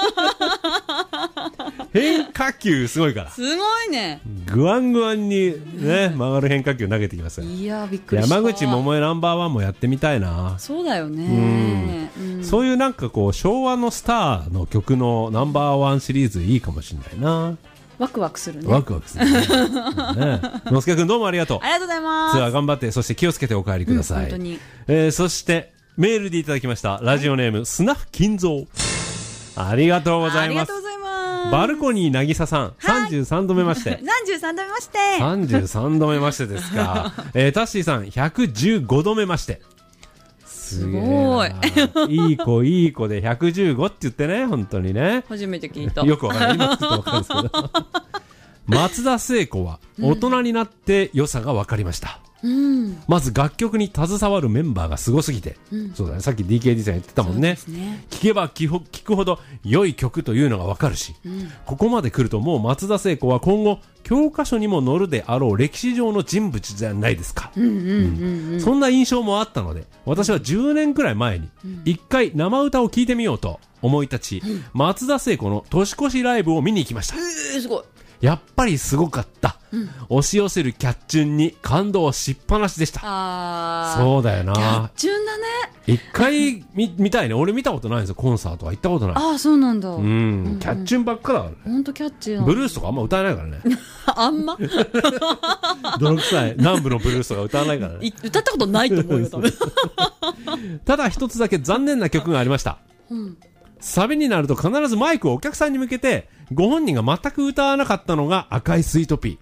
S2: 変化球すごいから、
S1: すごいね。
S2: グワングワンにね、曲がる変化球投げてきますよ。
S1: いや、びっくりした。
S2: 山口百恵ナンバーワンもやってみたいな。
S1: そうだよね、
S2: そういうなんかこう昭和のスターの曲のナンバーワンシリーズいいかもしれないな。
S1: ワクワクするね。
S2: ワクワクするね。のすけくんどうもありがとう。
S1: ありがとうございます。
S2: ツアー頑張って、そして気をつけてお帰りください。
S1: 本当に。
S2: そしてメールでいただきました。ラジオネームスナフ金蔵。ありがとうございます。
S1: ありがとうございます。
S2: バルコニーなぎささん、33度目まして。
S1: 33度目まして。
S2: 33度目ましてですか。タッシーさん115度目まして。すごいいい子で115って言ってね、本当にね。
S1: 初めて聞いた。
S2: よくわからない。今ちょっとわかるんですけど松田聖子は大人になって良さが分かりました、まず楽曲に携わるメンバーがすごすぎて、そうだね、さっき DKD さん言ってたもんね。聴けば聴くほど良い曲というのが分かるし、ここまで来るともう松田聖子は今後教科書にも載るであろう歴史上の人物じゃないですか。そんな印象もあったので、私は10年くらい前に一回生歌を聴いてみようと思い立ち、松田聖子の年越しライブを見に行きました。
S1: すごい。
S2: やっぱりすごかった、押し寄せるキャッチュンに感動しっぱなしでした。そうだよな、
S1: キャッチュンだね。
S2: 一回見たいね。俺見たことないんですよ、コンサートは行ったことない。
S1: ああ、そうなんだ。
S2: キャッチュンばっかだからね。
S1: ほんとキャッチュン。
S2: ブルースとかあんま歌えないからね
S1: あんま
S2: 泥臭い南部のブルースとか歌わないからね
S1: 歌ったことないと思うよ多分
S2: ただ一つだけ残念な曲がありました、サビになると必ずマイクをお客さんに向けてご本人が全く歌わなかったのが赤いスイートピー。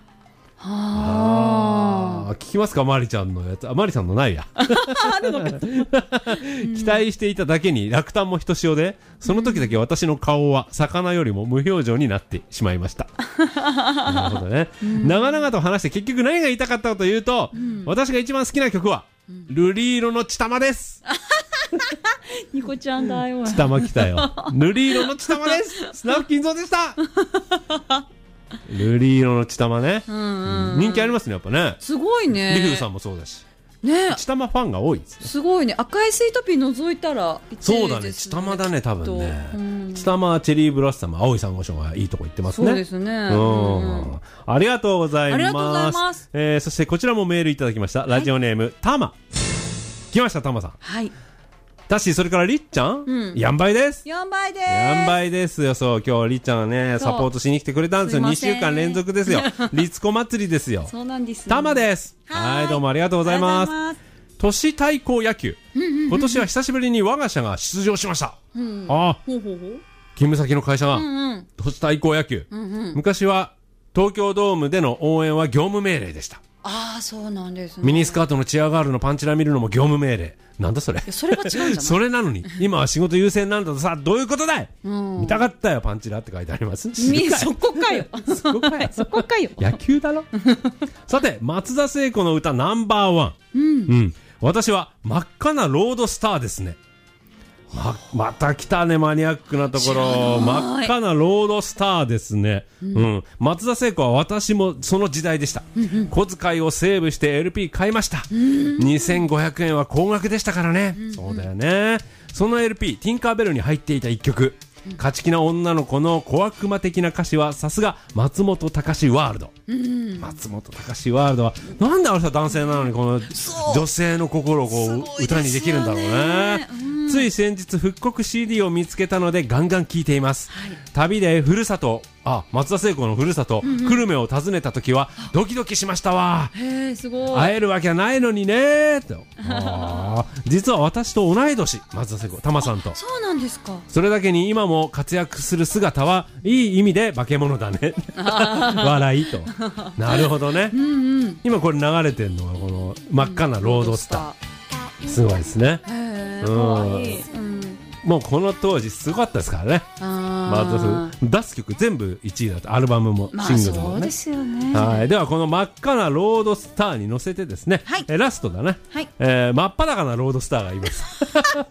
S2: 聞きますか、マリちゃんのやつ。マリさんのないやあるのか期待していただけに落胆もひとしおで、その時だけ私の顔は魚よりも無表情になってしまいましたなるほどね、長々と話して結局何が言いたかったかというと、私が一番好きな曲は、瑠璃色の血玉です
S1: ニコちゃんだよ。
S2: 血玉来たよ。瑠璃色の血玉です。スナフ金蔵でした瑠璃色の血玉ね、人気ありますね、やっぱね。
S1: すごいね。
S2: リフルさんもそうだし。 ちたまファンが多いですよ。
S1: すごいね。赤いスイートピー除いたら1位ですね。
S2: そうだね、ちたまだね、多分ね。ちたまチェリーブロッサム、青い珊瑚礁がいいとこ行ってますね。
S1: そうですね。
S2: ありがとうございます。
S1: ありがとうございます。
S2: そしてこちらもメールいただきました。ラジオネーム、たま。来ました、たまさん。
S1: はい。
S2: タッシー、それからりっちゃん、やんばいです。
S1: やんばいです。
S2: やんばいですよ。そう、今日りっちゃんがね、サポートしに来てくれたんですよ。2週間連続ですよ。リツコ祭りですよ。
S1: そうなんです。
S2: たまです。はい、どうもありがとうございます。都市対抗野球。今年は久しぶりに我が社が出場しました。勤務先の会社が、都市対抗野球。昔は東京ドームでの応援は業務命令でした。
S1: ああ、そうなんですね。
S2: ミニスカートのチアガールのパンチラ見るのも業務命令。なんだそれ。
S1: それが違うんじゃない？
S2: それなのに今は仕事優先なんだとさ、どういうことだい。見たかったよパンチラって書いてあります。
S1: そこかよ。そこかよ。そこかよ。
S2: 野球だろ。さて、松田聖子の歌ナンバーワン。私は真っ赤なロードスターですね。また来たね、マニアックなところ。真っ赤なロードスターですね。松田聖子は私もその時代でした。小遣いをセーブして LP 買いました。2500円は高額でしたからね。そうだよね。その LP、ティンカーベルに入っていた一曲。勝ち気な女の子の小悪魔的な歌詞はさすが松本隆ワールド。松本隆ワールドはなんであの人は男性なのにこの女性の心をこう歌にできるんだろうね。つい先日復刻 CD を見つけたのでガンガン聴いています。旅でふるさと、松田聖子のふるさと、久留米を訪ねた時はドキドキしましたわ。
S1: すごい。
S2: 会えるわけはないのにねと。実は私と同い年、松田聖子、タマさんと。
S1: そうなんですか。
S2: それだけに今も活躍する姿はいい意味で化け物だね。笑いと。なるほどね。今これ流れてるのはこの真っ赤なロードスター。すごいですね。もうこの当時すごかったですからね。出す曲全部1位だった。アルバムもシングルもね。
S1: そうですよね。
S2: はい。ではこの真っ赤なロードスターに乗せてですね、ラストだね。真っ裸なロードスターがいます。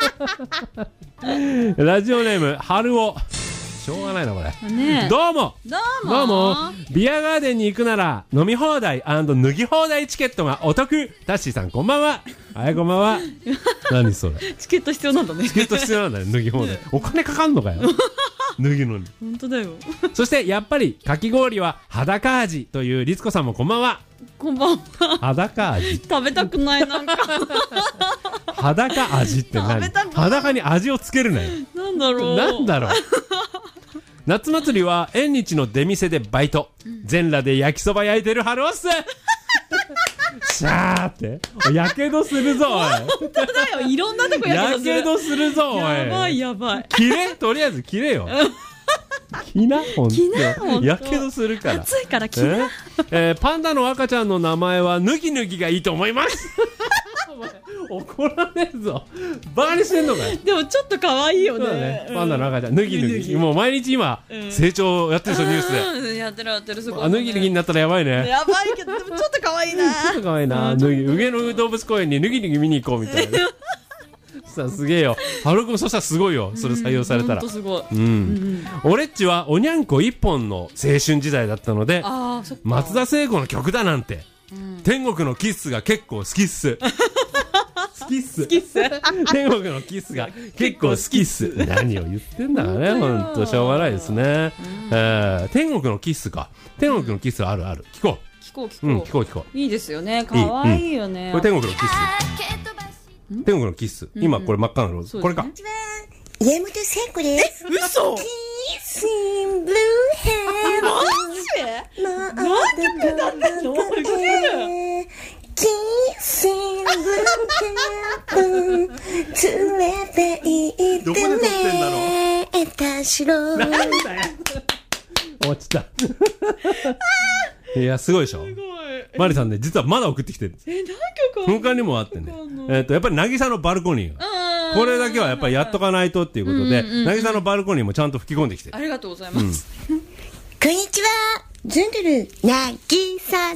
S2: ラジオネーム春尾。しょうがないなこれ。どうも。ビアガーデンに行くなら飲み放題&脱ぎ放題チケットがお得。タッシーさんこんばんは。はい、こんばんは。何それ。
S1: チケット必要なんだね。
S2: チケット必要なんだね。脱ぎ放題。お金かかんのかよ。脱ぎのに。
S1: 本当だよ。
S2: そしてやっぱりかき氷は裸味という律子さんもこんばんは。
S1: こんばんは。
S2: 裸味。
S1: 食べたくないなんか。
S2: 裸味って何？裸に味をつけるなよ。なんだろう。夏祭りは縁日の出店でバイト。全裸で焼きそば焼いてる春尾っす。シャーってやけどするぞおい。
S1: 本当だよ。いろんなとこや
S2: けどするぞおい。
S1: やばいやばい。
S2: 切れ、とりあえず切れよ。着な、ほんと。やけどするから。
S1: 暑いから着な。
S2: パンダの赤ちゃんの名前はぬぎぬぎがいいと思います。怒られるぞ。バカにしてんのかよ。
S1: でもちょっと可愛いよね。
S2: パンダの赤ちゃんぬぎぬぎ。もう毎日今成長やってるでしょニュースで。
S1: やってるすごい。
S2: ぬぎぬぎになったらやばいね。
S1: やばいけどでもちょっと可愛いな。
S2: ちょっと可愛いな。上野動物公園にぬぎぬぎ見に行こうみたいな。さあすげえよ。ハロ君そしたらすごいよ。それ採用されたら。
S1: すごい。
S2: 俺っちはおにゃんこ一本の青春時代だったので、松田聖子の曲だなんて。天国のキッスが結構好きっす。好きっす。天国のキスが結構好きっす。何を言ってんだかね。ほんとしょうがないですね。天国のキスか。天国のキスあるある。聞こう。
S1: いいですよね。可愛いよね。
S2: これ天国のキス。天国のキス。今これ真っ赤なローズ。これか。
S4: 家元聖子です。
S1: 嘘。
S4: キスインブルーヘブン。
S1: マジ？何曲だったの？
S4: キスインブルーヘブン。連れて行ってね。私の。
S2: なんだよ。落ちた。いやすごいでしょ。マリさんね実はまだ送ってきてる。
S1: 何曲？
S2: 他にもあってね。やっぱり渚のバルコニーが。これだけはやっぱりやっとかないとっていうことで、渚のバルコニーもちゃんと吹き込んできてる。
S1: ありがとうございます。
S4: こんにちは。ズンドル渚です。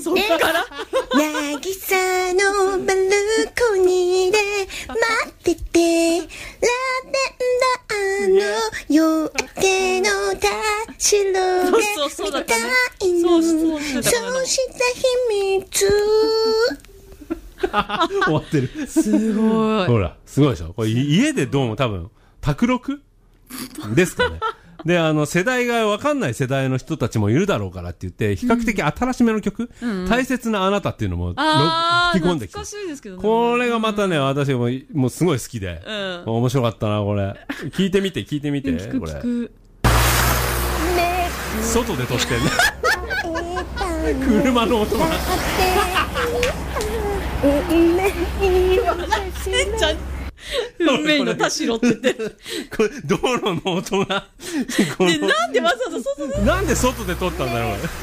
S1: そっから
S4: 渚のバルコニーで待ってて、ラベンダーの夜明けの田代が見たいの。そうした秘密。
S2: 終わってる。
S1: すごい。
S2: ほら、すごいでしょ。これ家でどうも多分、卓録ですかね。で、世代が分かんない世代の人たちもいるだろうからって言って、比較的新しめの曲、大切なあなたっていうのも、吹き込んできて。
S1: 懐かしいですけどね。
S2: これがまたね、私もうすごい好きで、面白かったな、これ。聞いてみて、これ。外で撮ってんね。車の音が。
S1: 運命の田代って言ってる。
S2: これ道路の音が。
S1: で、なんでわざわざ外で。
S2: なんで外で撮ったんだろう、これ。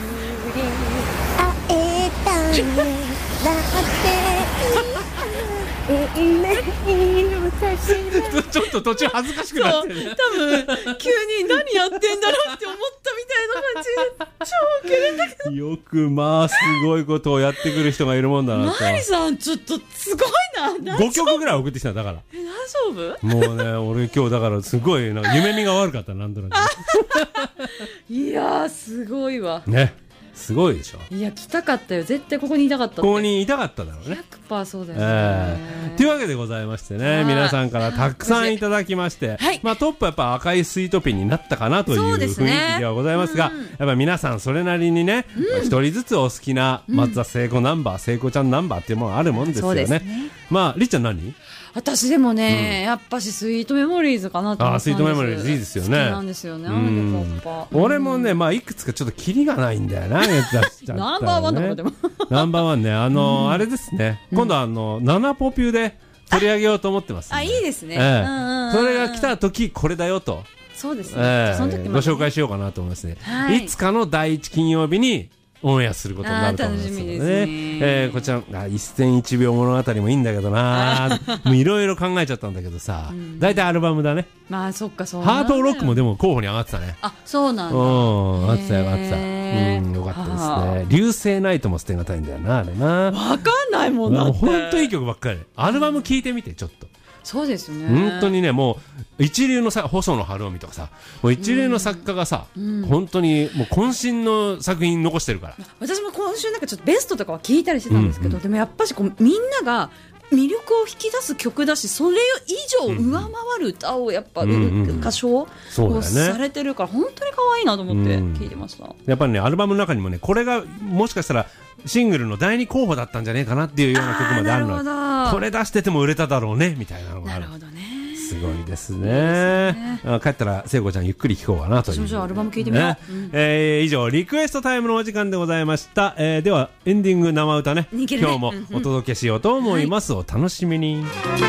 S2: ちょっと途中恥ずかしくなってる。
S1: 多分急に何やってんだろうって思ったみたいな感じで超ウケるんだけど。
S2: よくまあすごいことをやってくる人がいるもんだなと。
S1: マリさんちょっとすごいな。
S2: 5曲ぐらい送ってきただから。
S1: 大丈夫？
S2: もうね、俺今日だからすごいなんか夢見が悪かった、なんとなく。
S1: いやーすごいわ。
S2: ね。すごいでしょ。
S1: いや来たかったよ、絶対ここにいたかった。
S2: ここにいたかっただろうね。
S1: 100% そうだよね。
S2: というわけでございましてね、皆さんからたくさんいただきまして、まあトップはやっぱ赤いスイートピンになったかなという雰囲気ではございますが、やっぱ皆さんそれなりにね、一人ずつお好きな松田聖子ナンバー、聖子ちゃんナンバーっていうものがあるもんですよね。まありっちゃん何？
S1: 私でもね、やっぱしスイートメモリーズかなと思ったんです。
S2: スイートメモリーズいいですよね。
S1: 好きなんですよね。
S2: 俺もね、まあいくつかちょっとキリがないんだよな。
S1: ナンバーワンとかでも。
S2: ナンバーワンね、あれですね。今度7ポピュで取り上げようと思ってます。
S1: あ、いいですね。
S2: それが来た時これだよと。
S1: そうですね。
S2: ご紹介しようかなと思いますね。いつかの第1金曜日にオンエアすることになると思いますのでね。こちら一戦一秒物語もいいんだけどな。もういろいろ考えちゃったんだけどさ、大体アルバムだね。
S1: まあそっか、そう
S2: ハートロックもでも候補に上がってたね。
S1: あ、そうなんだ。
S2: 上がってたよかったですね。流星ナイトも捨てがたいんだよな、あれな。
S1: わかんないもんだって。
S2: ほんといい曲ばっかり。アルバム聴いてみてちょっと。
S1: そうですね。
S2: 本当にね、もう一流の細野晴臣とかさ、もう一流の作家がさ、本当にもう渾身の作品残してるから。
S1: 私も今週なんかちょっとベストとかは聞いたりしてたんですけど、でもやっぱしこうみんなが魅力を引き出す曲だし、それ以上上回る歌をやっぱ歌唱をされてるから、本当に可愛いなと思って聞いてました。
S2: やっぱりね、アルバムの中にもね、これがもしかしたらシングルの第2候補だったんじゃねえかなっていうような曲まであるの。これ出してても売れただろうねみたいなのがある。
S1: なるほどね。
S2: すごいですね。帰ったら聖子ちゃんゆっくり聴こうかなという。
S1: 私もじゃあアルバム聴いてみよ
S2: う。以上リクエストタイムのお時間でございました。ではエンディング生歌ね、今日もお届けしようと思います。お楽しみに。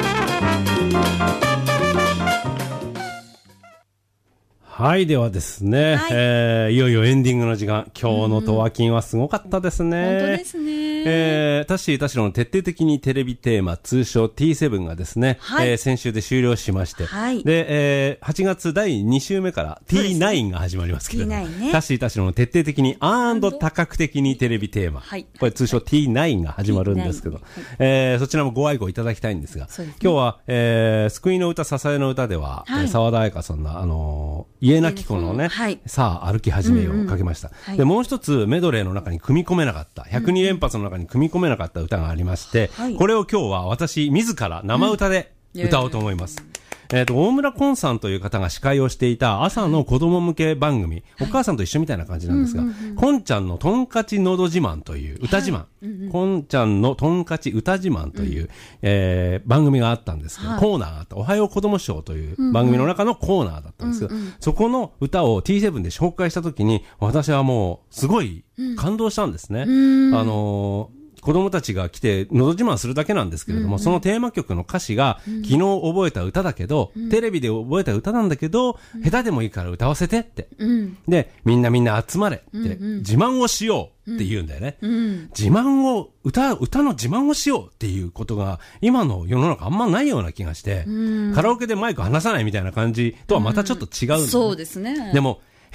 S2: はい、ではですね、いよいよエンディングの時間。今日のトワキンはすごかったですね。
S1: 本当ですね。
S2: タッシー田代の徹底的にテレビテーマ、通称 T7 がですね、先週で終了しまして、で、8月第2週目から T9 が始まりますけれども、タッシー田代の徹底的に多角的にテレビテーマ、これ通称 T9 が始まるんですけど、そちらもご愛顧いただきたいんですが、今日は、救いの歌、支えの歌では、沢田愛香さんの、家なき子のね、さあ歩き始めようかけました。で、もう一つメドレーの中に組み込めなかった、102連発の中に組み込めなかった歌がありまして、これを今日は私自ら生歌で歌おうと思います。大村コンさんという方が司会をしていた朝の子供向け番組、お母さんと一緒みたいな感じなんですが、こんちゃんのとんかちのど自慢という歌自慢、こんちゃんのとんかち歌自慢という、番組があったんですけど、コーナーがあった、おはよう子供賞という番組の中のコーナーだったんですけど、そこの歌を T7 で紹介したときに、私はもうすごい感動したんですね。子供たちが来てのど自慢するだけなんですけれども、そのテーマ曲の歌詞が昨日覚えた歌だけど、テレビで覚えた歌なんだけど、下手でもいいから歌わせてって。で、みんな集まれって、自慢をしようって言うんだよね。自慢を、歌の自慢をしようっていうことが今の世の中あんまないような気がして、カラオケでマイク離さないみたいな感じとはまたちょっと違うんだよね。
S1: そうですね。
S2: でも、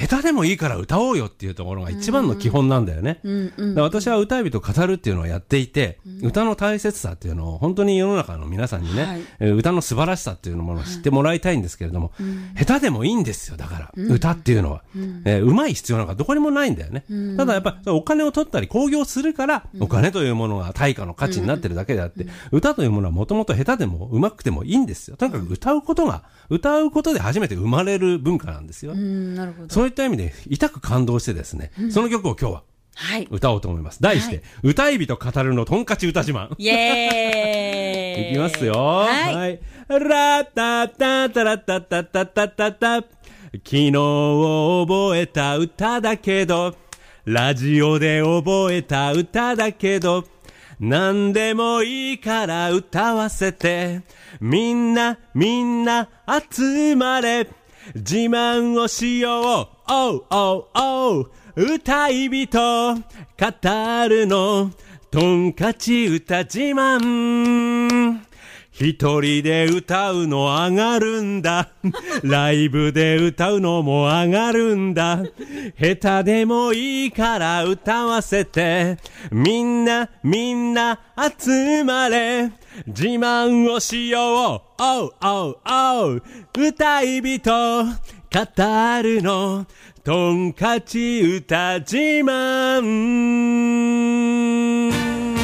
S2: 下手でもいいから歌おうよっていうところが一番の基本なんだよね。私は歌い人語るっていうのをやっていて、歌の大切さっていうのを本当に世の中の皆さんにね、歌の素晴らしさっていうものを知ってもらいたいんですけれども、下手でもいいんですよ。だから、歌っていうのは、うまい必要なんかどこにもないんだよね。ただやっぱりお金を取ったり興行するから、お金というものが対価の価値になってるだけであって、歌というものはもともと下手でも上手くてもいいんですよ。とにかく歌うことで初めて生まれる文化なんですよ。
S1: なるほど。
S2: そういった意味で痛く感動してですね、その曲を今日は歌おうと思います。題して、歌い人語るのトンカチ歌自慢。
S1: イエーイ。
S2: いきますよ。はい。ラタタタラタタタタタタ。昨日覚えた歌だけど、ラジオで覚えた歌だけど、何でもいいから歌わせて、みんな集まれ、自慢をしよう、おうおうおう、歌い人語るのトンカチ歌自慢。一人で歌うの上がるんだ。ライブで歌うのも上がるんだ。下手でもいいから歌わせて、みんな集まれ、自慢をしよう、おうおうおう、歌い人語るのトンカチ歌自慢。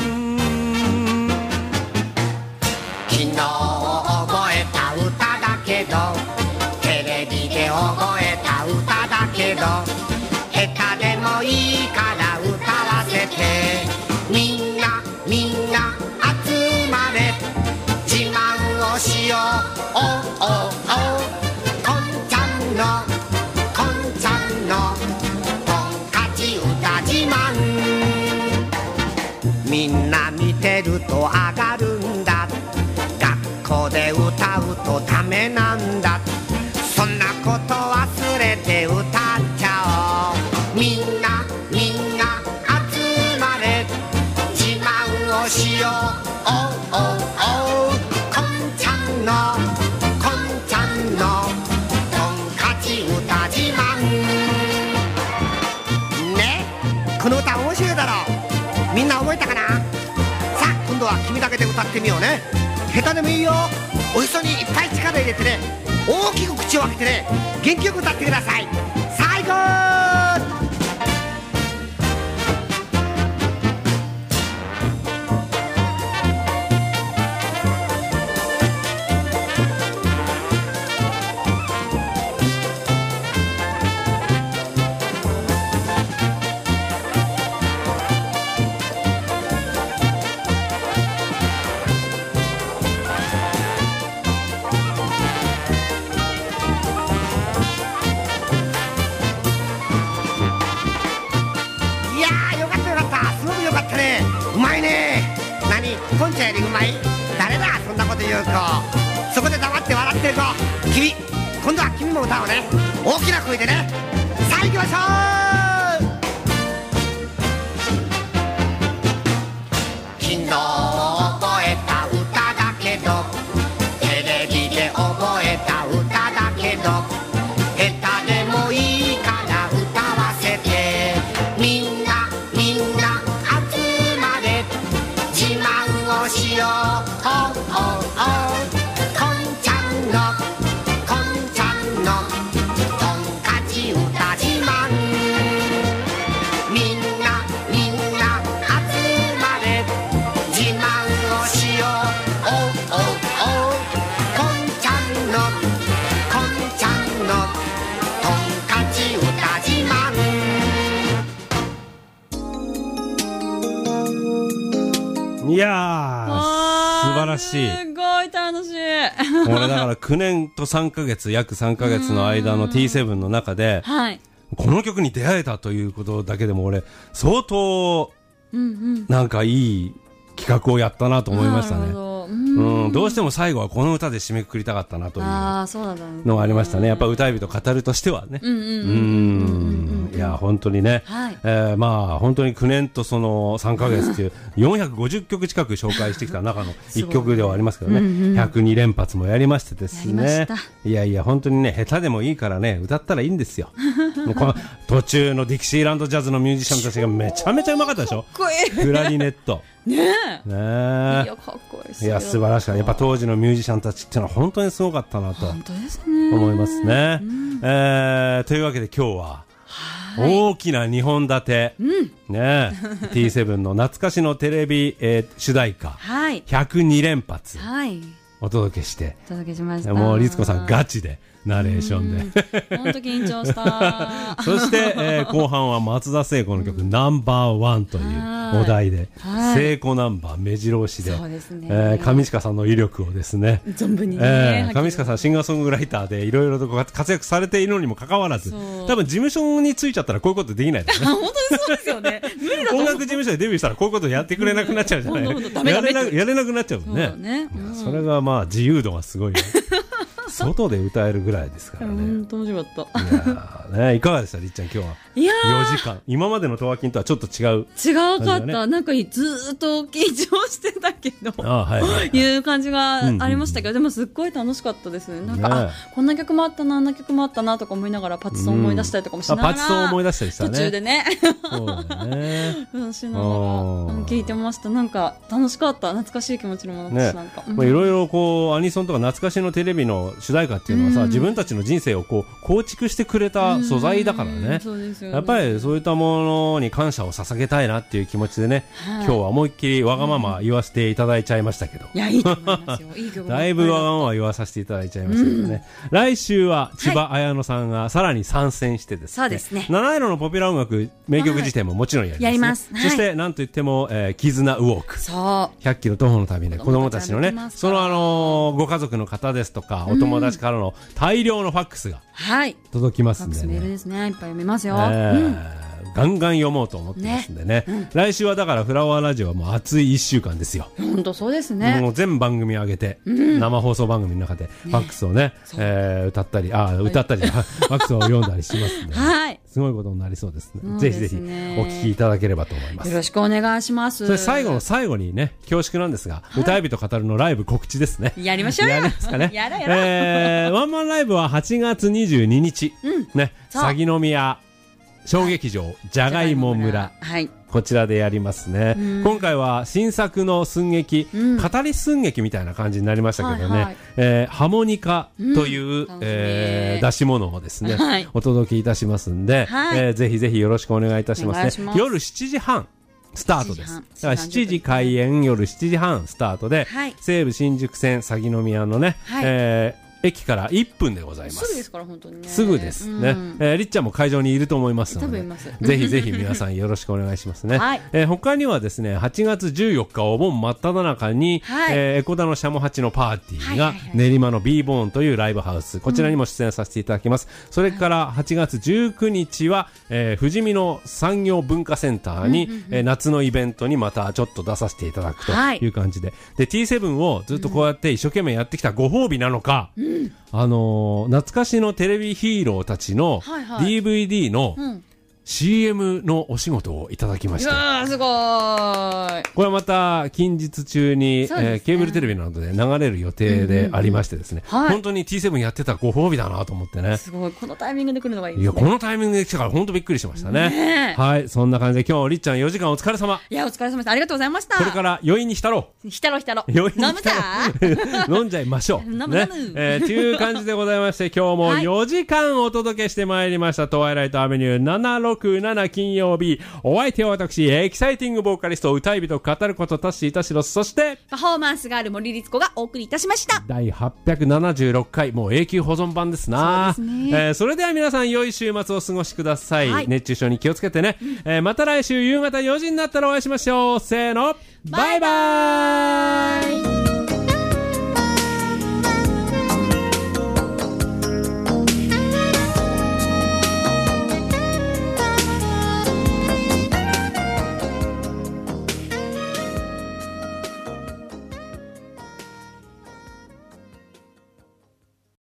S5: 昨日覚えた歌だけど、テレビで覚えた歌だけど、下手でもいいから歌わせて、みんな集まれ、自慢をしよう、おおお、こんちゃんのトンカチ歌自慢。みんな見てると上がるんだ、学校で歌うとダメなんだ、そんなこと忘れて歌っちゃおう。みんな集まれ、自慢をしよう、おうおうおう、こんちゃんのトンカチ歌自慢。ね、この歌面白いだろ。みんな覚えたかな。さあ今度は君だけで歌ってみようね。下手でもいいよ。おへそにいっぱい力入れてね、大きく口を開けてね、元気よく歌ってください。最高。ポンちゃんよりうまい？誰だそんなこと言う子。そこで黙って笑ってる子。君、今度は君も歌おうね。大きな声でね。さあ行きましょう。昨日覚えた歌だけど、テレビで覚えた歌だけど、下手でもいいから歌わせて、みんな集まれ、自慢をしよう、おうおうおう、こんちゃんのトンカチ歌自慢。みんな集まれ、自慢をしよう、おうおうおう、こんちゃんのトンカチ歌自慢。
S2: いやー、素晴らしい。
S1: すごい楽しい。
S2: 俺だから9年と3ヶ月、約3ヶ月の間の T7 の中で、
S1: はい、
S2: この曲に出会えたということだけでも俺、相当、なんかいい企画をやったなと思いましたね。 どうしても最後はこの歌で締めくくりたかったなというのがありましたね。やっぱ歌い人語るとしてはね。いや本当にね、まあ本当に9年とその3ヶ月という450曲近く紹介してきた中の1曲ではありますけどね、102連発もやりましてですね、いやいや本当にね、下手でもいいからね、歌ったらいいんですよ。この途中のディキシーランドジャズのミュージシャンたちがめちゃめちゃうまかったでしょ。クラリネットねえ、いやかっこいいですよ。いや素晴らしかった。やっぱ当時のミュージシャンたちっていうのは本当にすごかったなと思いますね。というわけで今日は大きな2本立て、ね、T7 の懐かしのテレビ、主題歌、102連発、お届けして、もう律子さんガチでナレーションで
S1: 本当緊張した
S2: そして、後半は松田聖子の曲ナンバーワンというお題で、聖子ナンバー目白押しで、上近さんの威力をですね
S1: 存分にね、
S2: 上近さんシンガーソングライターでいろいろと活躍されているのにもかかわらず、多分事務所についちゃったらこういうことできないですね
S1: 本当にそうですよね無理だと思う。
S2: 音楽事務所でデビューしたらこういうことやってくれなくなっちゃうじゃないやれなくなっちゃうもんね。それがまあ自由度がすごいね外で歌えるぐらいですからね。
S1: 本当面白かった。
S2: いやね、いかがでしたりっちゃん今日は。
S1: いや
S2: 4時間今までのトワキンとはちょっと違
S1: かった。なんかずっと緊張してたけどいう感じがありましたけど、でもすっごい楽しかったですね。なんかこんな曲もあったな、あんな曲もあったなとか思いながらパチソン思い出したりとかもしながら、
S2: パチソン思い出したりしたね、
S1: 途中でね
S2: そうだね
S1: しながら聞いてました。なんか楽しかった。懐かしい気持ちにもなったし、なんか
S2: いろいろこうアニソンとか懐かしのテレビの主題歌っていうのはさ、自分たちの人生をこう構築してくれた素材だからね。やっぱりそういったものに感謝を捧げたいなっていう気持ちでね、今日は思いっきりわがまま言わせていただいちゃいましたけど、
S1: いやいいと思いますよ。いい曲
S2: だいぶわがまま言わさせていただいちゃいましたけどね。来週は千葉綾乃さんがさらに参戦してですね、
S1: そうですね、
S2: 七色のポピュラー音楽名曲辞典ももちろんやります。そしてなんといっても絆ウォーク、100キロ徒歩の旅で子供たちのね、そのご家族の方ですとかお友達からの大量のファックスが届きますんでね、
S1: メールですね、いっぱい読みますよ。
S2: ガンガン読もうと思ってますんでね、来週はだからフラワーラジオはもう熱い1週間ですよ。
S1: 本当そうですね。
S2: もう全番組上げて、生放送番組の中でファックスをね、歌ったりファックスを読んだりしますんで、すごいことになりそうですね。ぜひぜひお聞きいただければと思います。
S1: よろしくお願いします。
S2: それ最後の最後にね、恐縮なんですが、歌い人語るのライブ告知ですね。
S1: やりましょうよ。
S2: やりますかね。ワンマンライブは8月22日ね、鷺宮小劇場じゃがいも村、こちらでやりますね。今回は新作の寸劇、語り寸劇みたいな感じになりましたけどね、ハモニカという、出し物をですね、お届けいたしますんで、ぜひぜひよろしくお願いいたしますね。夜7時半スタートです。だから7時開演、夜7時半スタートで、西武新宿線鷺宮のね、駅から1分でございます。
S1: すぐですから本当にね。
S2: すぐですね。りっちゃんも会場にいると思いますので、ぜひぜひ皆さんよろしくお願いしますね。他にはですね、8月14日お盆真っ只中に、江古田のシャモハチのパーティーが練馬の B ボーンというライブハウス、こちらにも出演させていただきます。それから8月19日は、富士見の産業文化センターに、夏のイベントにまたちょっと出させていただくという感じで、で T7 をずっとこうやって一生懸命やってきたご褒美なのか、懐かしのテレビヒーローたちの DVD の CM のお仕事をいただきました。
S1: すごーい。
S2: これはまた近日中に、ケーブルテレビなどで流れる予定でありましてですね、本当に T7 やってたご褒美だなと思ってね。
S1: すごい、このタイミングで来るのがいいですね。
S2: いや、このタイミングで来たから本当びっくりしましたね。はい、そんな感じで今日りっちゃん4時間お疲れ様。
S1: いや、お疲れ様です。ありがとうございました。
S2: これから余韻に浸ろう。
S1: 浸ろう。
S2: 余韻に
S1: 飲むか
S2: 飲んじゃいましょう。という感じでございまして、今日も4時間お届けしてまいりましたトワイライトアベニュー767金曜日。お相手は私、エキサイティングボーカリスト、歌い人語ることタッシー田代、そして
S1: パフォーマンスがある森律子がお送りいたしました。
S2: 第876回、もう永久保存版ですな。そうですね。それでは皆さん良い週末をお過ごしください。熱中症に気をつけてね。また来週夕方4時になったらお会いしましょう。せーの、バイバーイ。